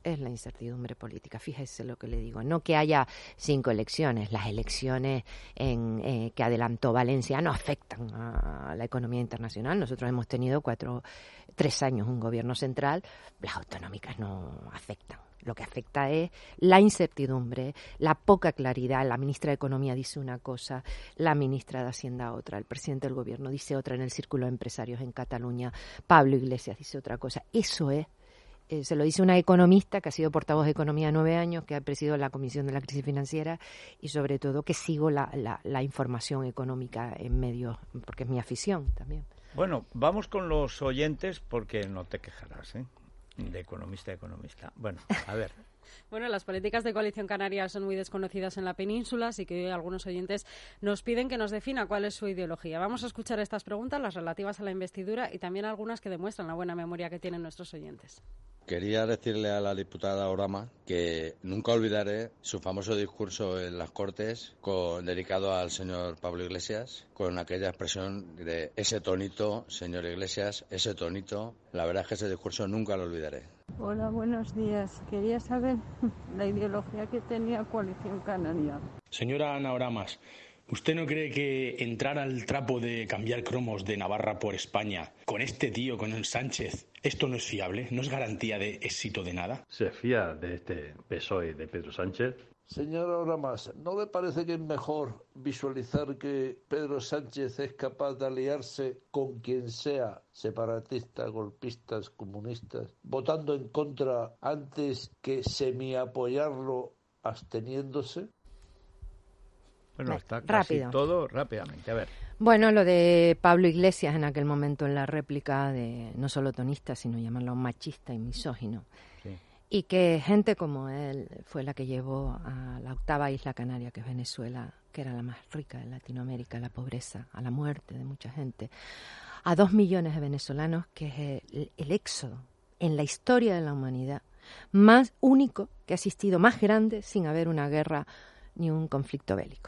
es la incertidumbre política. Fíjese lo que le digo. No que haya cinco elecciones. Las elecciones en, eh, que adelantó Valencia no afectan a la economía internacional. Nosotros hemos tenido cuatro, tres años un gobierno central. Las autonómicas no afectan. Lo que afecta es la incertidumbre, la poca claridad. La ministra de Economía dice una cosa, la ministra de Hacienda otra, el presidente del gobierno dice otra en el Círculo de Empresarios en Cataluña, Pablo Iglesias dice otra cosa. Eso es. Eh, se lo dice una economista que ha sido portavoz de Economía nueve años, que ha presidido la Comisión de la Crisis Financiera y sobre todo que sigo la, la, la información económica en medios, porque es mi afición también. Bueno, vamos con los oyentes porque no te quejarás, ¿eh? De economista a economista. Bueno, a ver. Bueno, las políticas de Coalición Canaria son muy desconocidas en la península, así que hoy algunos oyentes nos piden que nos defina cuál es su ideología. Vamos a escuchar estas preguntas, las relativas a la investidura y también algunas que demuestran la buena memoria que tienen nuestros oyentes. Quería decirle a la diputada Orama que nunca olvidaré su famoso discurso en las Cortes con, dedicado al señor Pablo Iglesias, con aquella expresión de ese tonito, señor Iglesias, ese tonito. La verdad es que ese discurso nunca lo olvidaré. Hola, buenos días. Quería saber la ideología que tenía Coalición Canaria. Señora Ana Oramas, ¿usted no cree que entrar al trapo de cambiar cromos de Navarra por España con este tío, con el Sánchez, esto no es fiable? ¿No es garantía de éxito de nada? ¿Se fía de este P S O E de Pedro Sánchez? Señora Oramas, ¿no le parece que es mejor visualizar que Pedro Sánchez es capaz de aliarse con quien sea, separatistas, golpistas, comunistas, votando en contra antes que semi-apoyarlo absteniéndose? Bueno, está casi Rápido. todo rápidamente. A ver. Bueno, lo de Pablo Iglesias en aquel momento en la réplica de no solo tonista, sino llamarlo machista y misógino. Sí. Y que gente como él fue la que llevó a la octava isla canaria, que es Venezuela, que era la más rica de Latinoamérica, a la pobreza, a la muerte de mucha gente, a dos millones de venezolanos, que es el, el éxodo en la historia de la humanidad más único que ha existido, más grande, sin haber una guerra ni un conflicto bélico.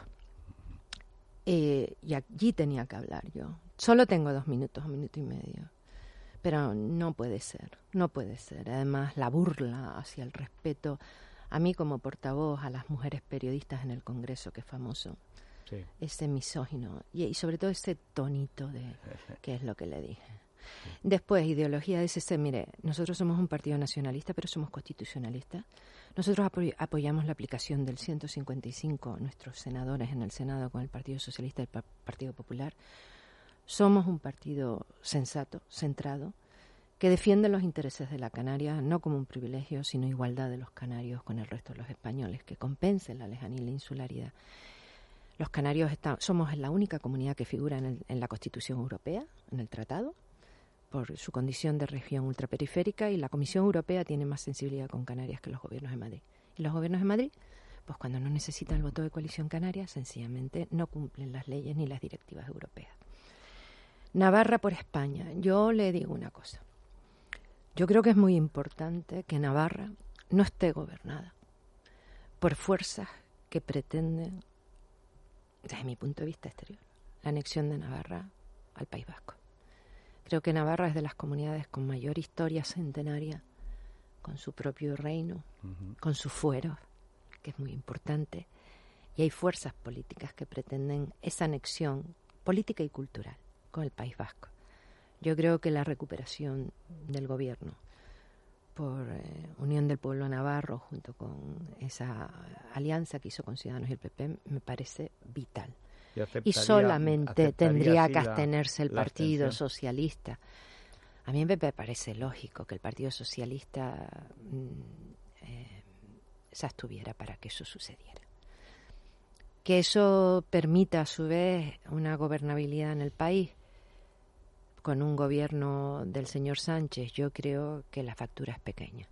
Eh, y allí tenía que hablar yo. Solo tengo dos minutos, un minuto y medio. Pero no puede ser, no puede ser. Además, la burla hacia el respeto a mí como portavoz, a las mujeres periodistas en el Congreso, que es famoso. Sí. Ese misógino y, y sobre todo ese tonito de qué es lo que le dije. Después, ideología de ese C. Mire, nosotros somos un partido nacionalista, pero somos constitucionalistas. Nosotros apoy- apoyamos la aplicación del ciento cincuenta y cinco, nuestros senadores en el Senado con el Partido Socialista y el pa- Partido Popular. Somos un partido sensato, centrado, que defiende los intereses de la Canaria, no como un privilegio, sino igualdad de los canarios con el resto de los españoles, que compense la lejanía y la insularidad. Los canarios está, somos la única comunidad que figura en, el, en la Constitución Europea, en el Tratado, por su condición de región ultraperiférica, y la Comisión Europea tiene más sensibilidad con Canarias que los gobiernos de Madrid. Y los gobiernos de Madrid, pues cuando no necesitan el voto de Coalición Canaria, sencillamente no cumplen las leyes ni las directivas europeas. Navarra por España. Yo le digo una cosa. Yo creo que es muy importante que Navarra no esté gobernada por fuerzas que pretenden, desde mi punto de vista exterior, la anexión de Navarra al País Vasco. Creo que Navarra es de las comunidades con mayor historia centenaria, con su propio reino, uh-huh. con sus fueros, que es muy importante, y hay fuerzas políticas que pretenden esa anexión política y cultural con el País Vasco. Yo creo que la recuperación del gobierno por eh, Unión del Pueblo Navarro, junto con esa alianza que hizo con Ciudadanos y el P P, me parece vital. Y, y solamente tendría que abstenerse el Partido Socialista. A mí me parece lógico que el Partido Socialista mm, eh, se abstuviera para que eso sucediera. Que eso permita a su vez una gobernabilidad en el país con un gobierno del señor Sánchez, yo creo que la factura es pequeña.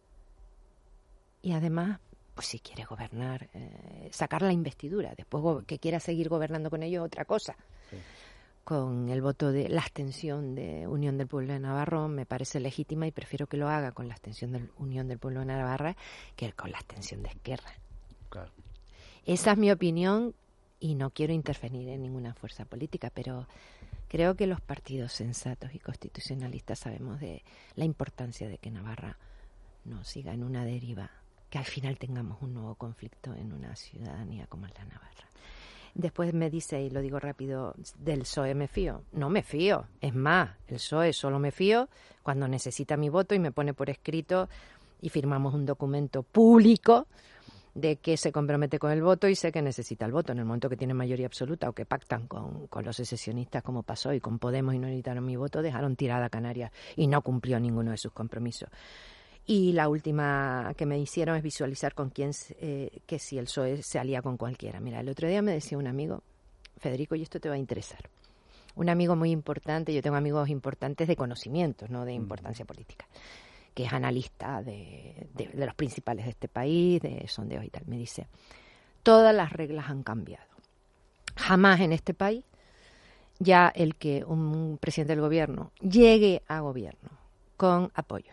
Y además, pues si quiere gobernar, eh, sacar la investidura, después go- que quiera seguir gobernando con ellos, otra cosa. Sí. Con el voto de la abstención de Unión del Pueblo de Navarra me parece legítima y prefiero que lo haga con la abstención de Unión del Pueblo de Navarra que con la abstención de Esquerra. Claro. Esa es mi opinión y no quiero intervenir en ninguna fuerza política, pero creo que los partidos sensatos y constitucionalistas sabemos de la importancia de que Navarra no siga en una deriva, que al final tengamos un nuevo conflicto en una ciudadanía como es la Navarra. Después me dice, y lo digo rápido, del P S O E me fío. No me fío. Es más, el P S O E solo me fío cuando necesita mi voto y me pone por escrito y firmamos un documento público de que se compromete con el voto y sé que necesita el voto. En el momento que tiene mayoría absoluta o que pactan con, con los secesionistas como pasó y con Podemos y no necesitaron mi voto, dejaron tirada a Canarias y no cumplió ninguno de sus compromisos. Y la última que me hicieron es visualizar con quién, eh, que si el P S O E se alía con cualquiera. Mira, el otro día me decía un amigo, Federico, y esto te va a interesar, un amigo muy importante, yo tengo amigos importantes de conocimientos, no de importancia política, que es analista de, de, de los principales de este país, de sondeos y tal. Me dice, todas las reglas han cambiado. Jamás en este país ya el que un presidente del gobierno llegue a gobierno con apoyo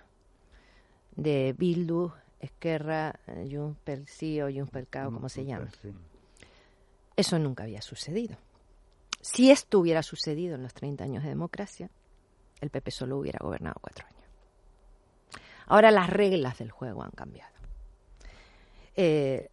de Bildu, Esquerra, Junts pel Sí o Junts pel Ca, como se llama. Eso nunca había sucedido. Si esto hubiera sucedido en los treinta años de democracia, el P P solo hubiera gobernado cuatro años. Ahora las reglas del juego han cambiado. Eh,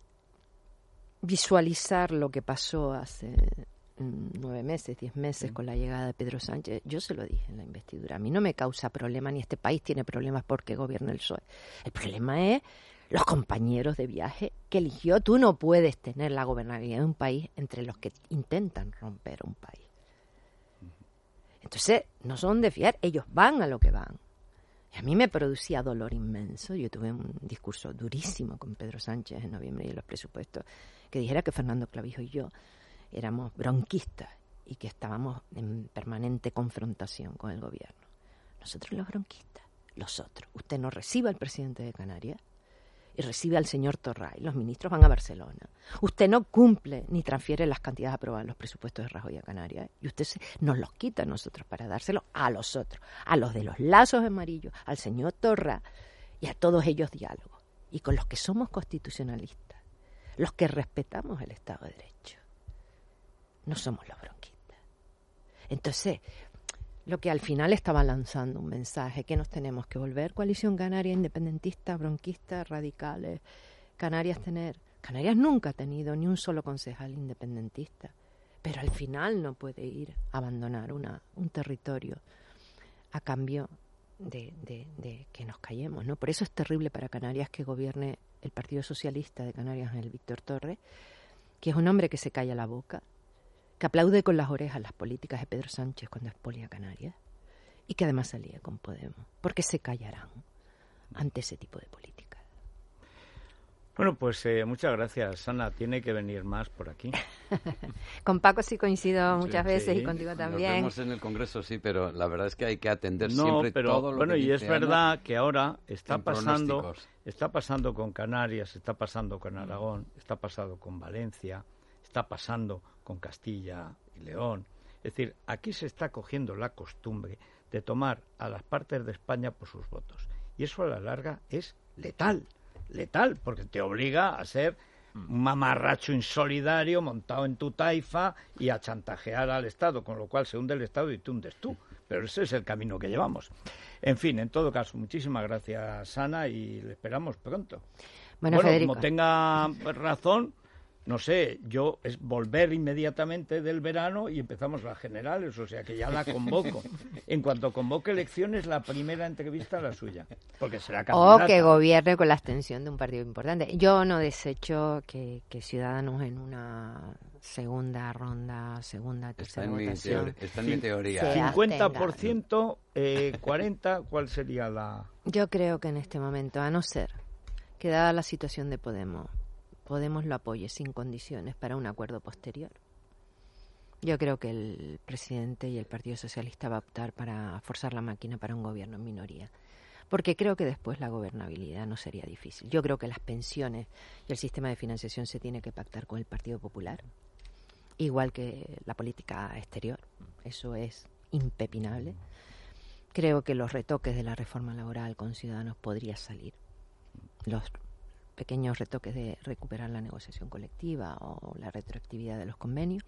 visualizar lo que pasó hace mm, nueve meses, diez meses sí. con la llegada de Pedro Sánchez, yo se lo dije en la investidura. A mí no me causa problema, ni este país tiene problemas porque gobierne el P S O E. El problema es los compañeros de viaje que eligió. Tú no puedes tener la gobernabilidad de un país entre los que intentan romper un país. Entonces, no son de fiar, ellos van a lo que van. Y a mí me producía dolor inmenso. Yo tuve un discurso durísimo con Pedro Sánchez en noviembre y en los presupuestos, que dijera que Fernando Clavijo y yo éramos bronquistas y que estábamos en permanente confrontación con el gobierno. Nosotros los bronquistas, los otros. Usted no recibe al presidente de Canarias y recibe al señor Torray. Los ministros van a Barcelona. Usted no cumple ni transfiere las cantidades aprobadas en los presupuestos de Rajoy a Canarias. Y usted se, nos los quita a nosotros para dárselos a los otros. A los de los lazos amarillos, al señor Torra y a todos ellos diálogo. Y con los que somos constitucionalistas, los que respetamos el Estado de Derecho. No somos los bronquistas. Entonces, lo que al final estaba lanzando un mensaje, que nos tenemos que volver coalición canaria, independentista, bronquista, radicales. Canarias tener, Canarias nunca ha tenido ni un solo concejal independentista, pero al final no puede ir a abandonar una, un territorio a cambio de, de, de que nos callemos, ¿no? Por eso es terrible para Canarias que gobierne el Partido Socialista de Canarias, el Víctor Torres, que es un hombre que se calla la boca, que aplaude con las orejas las políticas de Pedro Sánchez cuando expolia Canarias y que además salía con Podemos, porque se callarán ante ese tipo de políticas. Bueno, pues eh, muchas gracias, Ana. Tiene que venir más por aquí. Con Paco sí coincido muchas sí, veces sí. y contigo Nos también. vemos en el Congreso, sí, pero la verdad es que hay que atender no, siempre pero, todo lo bueno, que y dice es verdad Ana que ahora está en pasando, pronósticos. está pasando con Canarias, está pasando con Aragón, está pasando con Valencia, está pasando con Castilla y León. Es decir, aquí se está cogiendo la costumbre de tomar a las partes de España por sus votos. Y eso a la larga es letal, letal, porque te obliga a ser un mamarracho insolidario montado en tu taifa y a chantajear al Estado, con lo cual se hunde el Estado y te hundes tú. Pero ese es el camino que llevamos. En fin, en todo caso, muchísimas gracias, Ana, y le esperamos pronto. Bueno, bueno Federico, como tenga razón, no sé, yo es volver inmediatamente del verano y empezamos las generales, o sea que ya la convoco. En cuanto convoque elecciones, la primera entrevista la suya, porque será candidata. O que gobierne con la abstención de un partido importante. Yo no desecho que, que Ciudadanos en una segunda ronda, segunda, tercera está en votación... Mi teoría, está en mi teoría. cincuenta por ciento, eh, cuarenta, ¿cuál sería la...? Yo creo que en este momento, a no ser que dada la situación de Podemos... Podemos lo apoye sin condiciones para un acuerdo posterior. Yo creo que el presidente y el Partido Socialista va a optar para forzar la máquina para un gobierno en minoría, porque creo que después la gobernabilidad no sería difícil. Yo creo que las pensiones y el sistema de financiación se tiene que pactar con el Partido Popular, igual que la política exterior. Eso es impepinable. Creo que los retoques de la reforma laboral con Ciudadanos podría salir. Los pequeños retoques de recuperar la negociación colectiva o la retroactividad de los convenios.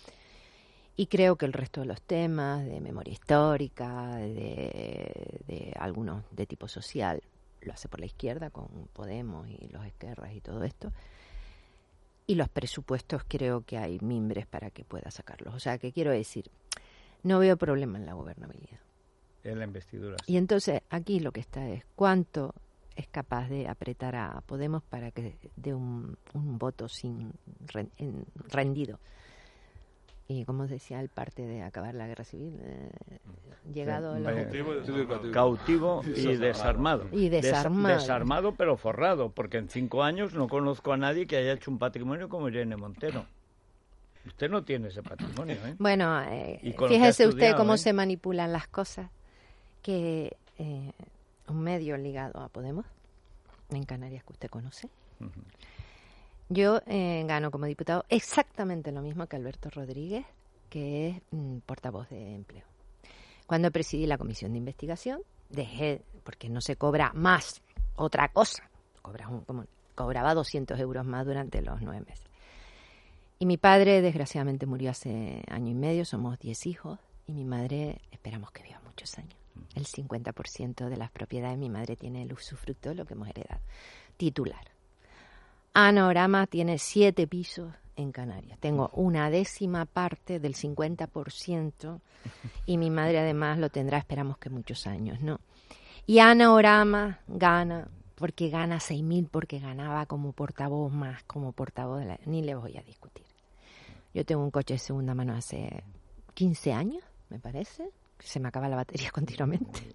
Y creo que el resto de los temas de memoria histórica, de, de algunos de tipo social, lo hace por la izquierda con Podemos y los Esquerras y todo esto. Y los presupuestos creo que hay mimbres para que pueda sacarlos. O sea, que quiero decir, no veo problema en la gobernabilidad. En la investidura. Sí. Y entonces aquí lo que está es cuánto es capaz de apretar a Podemos para que dé un, un voto sin rendido. Y como decía el parte de acabar la guerra civil, eh, llegado sí, a los... cautivo, cautivo y desarmado. Y desarmado. Des, desarmado pero forrado, porque en cinco años no conozco a nadie que haya hecho un patrimonio como Irene Montero. Usted no tiene ese patrimonio, ¿eh? Bueno, eh, fíjese estudiado, usted cómo ¿eh? se manipulan las cosas, que eh, un medio ligado a Podemos, en Canarias, que usted conoce, uh-huh. Yo eh, gano como diputado exactamente lo mismo que Alberto Rodríguez, que es mm, portavoz de empleo. Cuando presidí la comisión de investigación, dejé, porque no se cobra más otra cosa, cobra un, como, cobraba doscientos euros más durante los nueve meses. Y mi padre, desgraciadamente, murió hace año y medio, somos diez hijos, y mi madre, esperamos que viva muchos años. El cincuenta por ciento de las propiedades mi madre tiene el usufructo de lo que hemos heredado. Titular. Anorama tiene siete pisos en Canarias. Tengo una décima parte del cincuenta por ciento y mi madre además lo tendrá, esperamos que muchos años, ¿no? Y Anorama gana, porque gana seis mil, porque ganaba como portavoz más, como portavoz de la... Ni le voy a discutir. Yo tengo un coche de segunda mano hace quince años, me parece. Se me acaba la batería continuamente.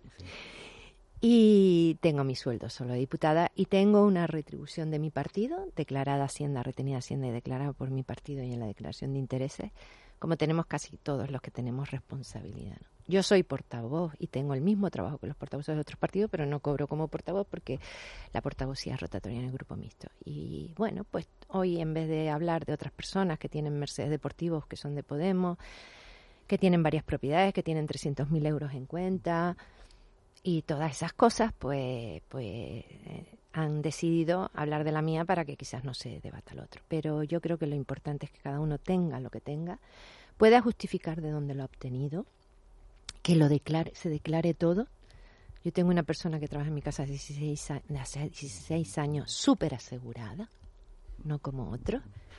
Y tengo mi sueldo solo de diputada y tengo una retribución de mi partido, declarada Hacienda, retenida Hacienda y declarada por mi partido y en la declaración de intereses, como tenemos casi todos los que tenemos responsabilidad, ¿no? Yo soy portavoz y tengo el mismo trabajo que los portavoces de otros partidos, pero no cobro como portavoz porque la portavocía es rotatoria en el grupo mixto. Y bueno, pues hoy en vez de hablar de otras personas que tienen Mercedes deportivos, que son de Podemos, que tienen varias propiedades, que tienen trescientos mil euros en cuenta... Y todas esas cosas, pues, pues eh, han decidido hablar de la mía para que quizás no se debata el otro. Pero yo creo que lo importante es que cada uno tenga lo que tenga, pueda justificar de dónde lo ha obtenido, que lo declare, se declare todo. Yo tengo una persona que trabaja en mi casa hace dieciséis, hace dieciséis años, súper asegurada, no como otro.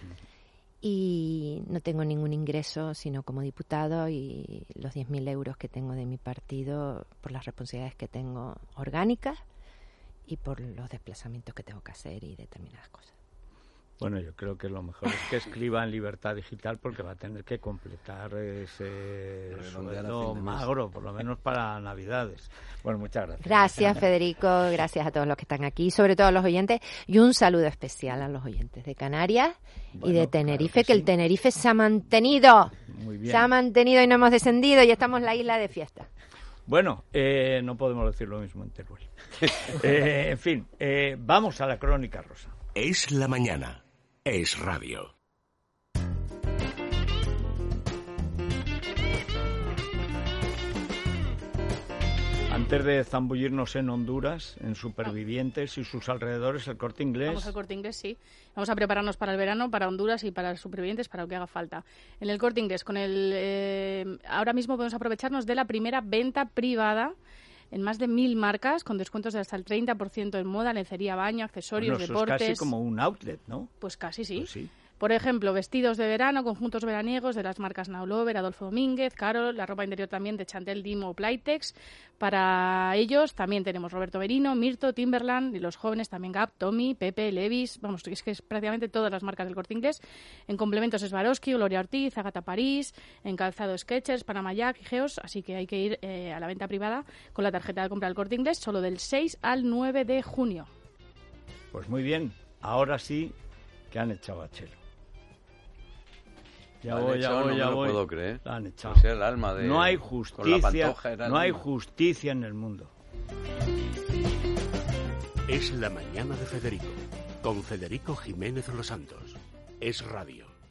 Y no tengo ningún ingreso sino como diputado y los diez mil euros que tengo de mi partido por las responsabilidades que tengo orgánicas y por los desplazamientos que tengo que hacer y determinadas cosas. Bueno, yo creo que lo mejor es que escriba en Libertad Digital porque va a tener que completar ese sueldo magro, por lo menos para Navidades. Bueno, muchas gracias. Gracias, Federico, gracias a todos los que están aquí, sobre todo a los oyentes, y un saludo especial a los oyentes de Canarias bueno, y de Tenerife, claro que, que sí. El Tenerife se ha mantenido, Muy bien. se ha mantenido y no hemos descendido y estamos en la isla de fiesta. Bueno, eh, no podemos decir lo mismo en Teruel. eh, en fin, eh, vamos a la crónica rosa. Es la mañana. Es radio. Antes de zambullirnos en Honduras, en Supervivientes y sus alrededores, el Corte Inglés. Vamos al Corte Inglés, sí. Vamos a prepararnos para el verano, para Honduras y para Supervivientes, para lo que haga falta. En el Corte Inglés, con el eh, ahora mismo podemos aprovecharnos de la primera venta privada en más de mil marcas, con descuentos de hasta el treinta por ciento en moda, lencería, baño, accesorios, bueno, eso deportes. Es casi como un outlet, ¿no? Pues casi sí. Pues sí. Por ejemplo, vestidos de verano, conjuntos veraniegos de las marcas Now Lover, Adolfo Domínguez, Carol, la ropa interior también de Chantel, Dimo, Playtex. Para ellos también tenemos Roberto Merino, Mirto, Timberland y los jóvenes también Gap, Tommy, Pepe, Levi's. Vamos, es que es prácticamente todas las marcas del Corte Inglés. En complementos Swarovski, Gloria Ortiz, Agatha París, en calzado Skechers, Panama Jack y Geos. Así que hay que ir eh, a la venta privada con la tarjeta de compra del Corte Inglés solo del seis al nueve de junio. Pues muy bien, ahora sí que han echado a Chelo. Ya voy, ya voy, no ya me lo voy. puedo creer. La han echado. O sea, el alma de, no hay justicia, no hay alma. justicia en el mundo. Es la mañana de Federico, con Federico Jiménez Los Santos. Es radio.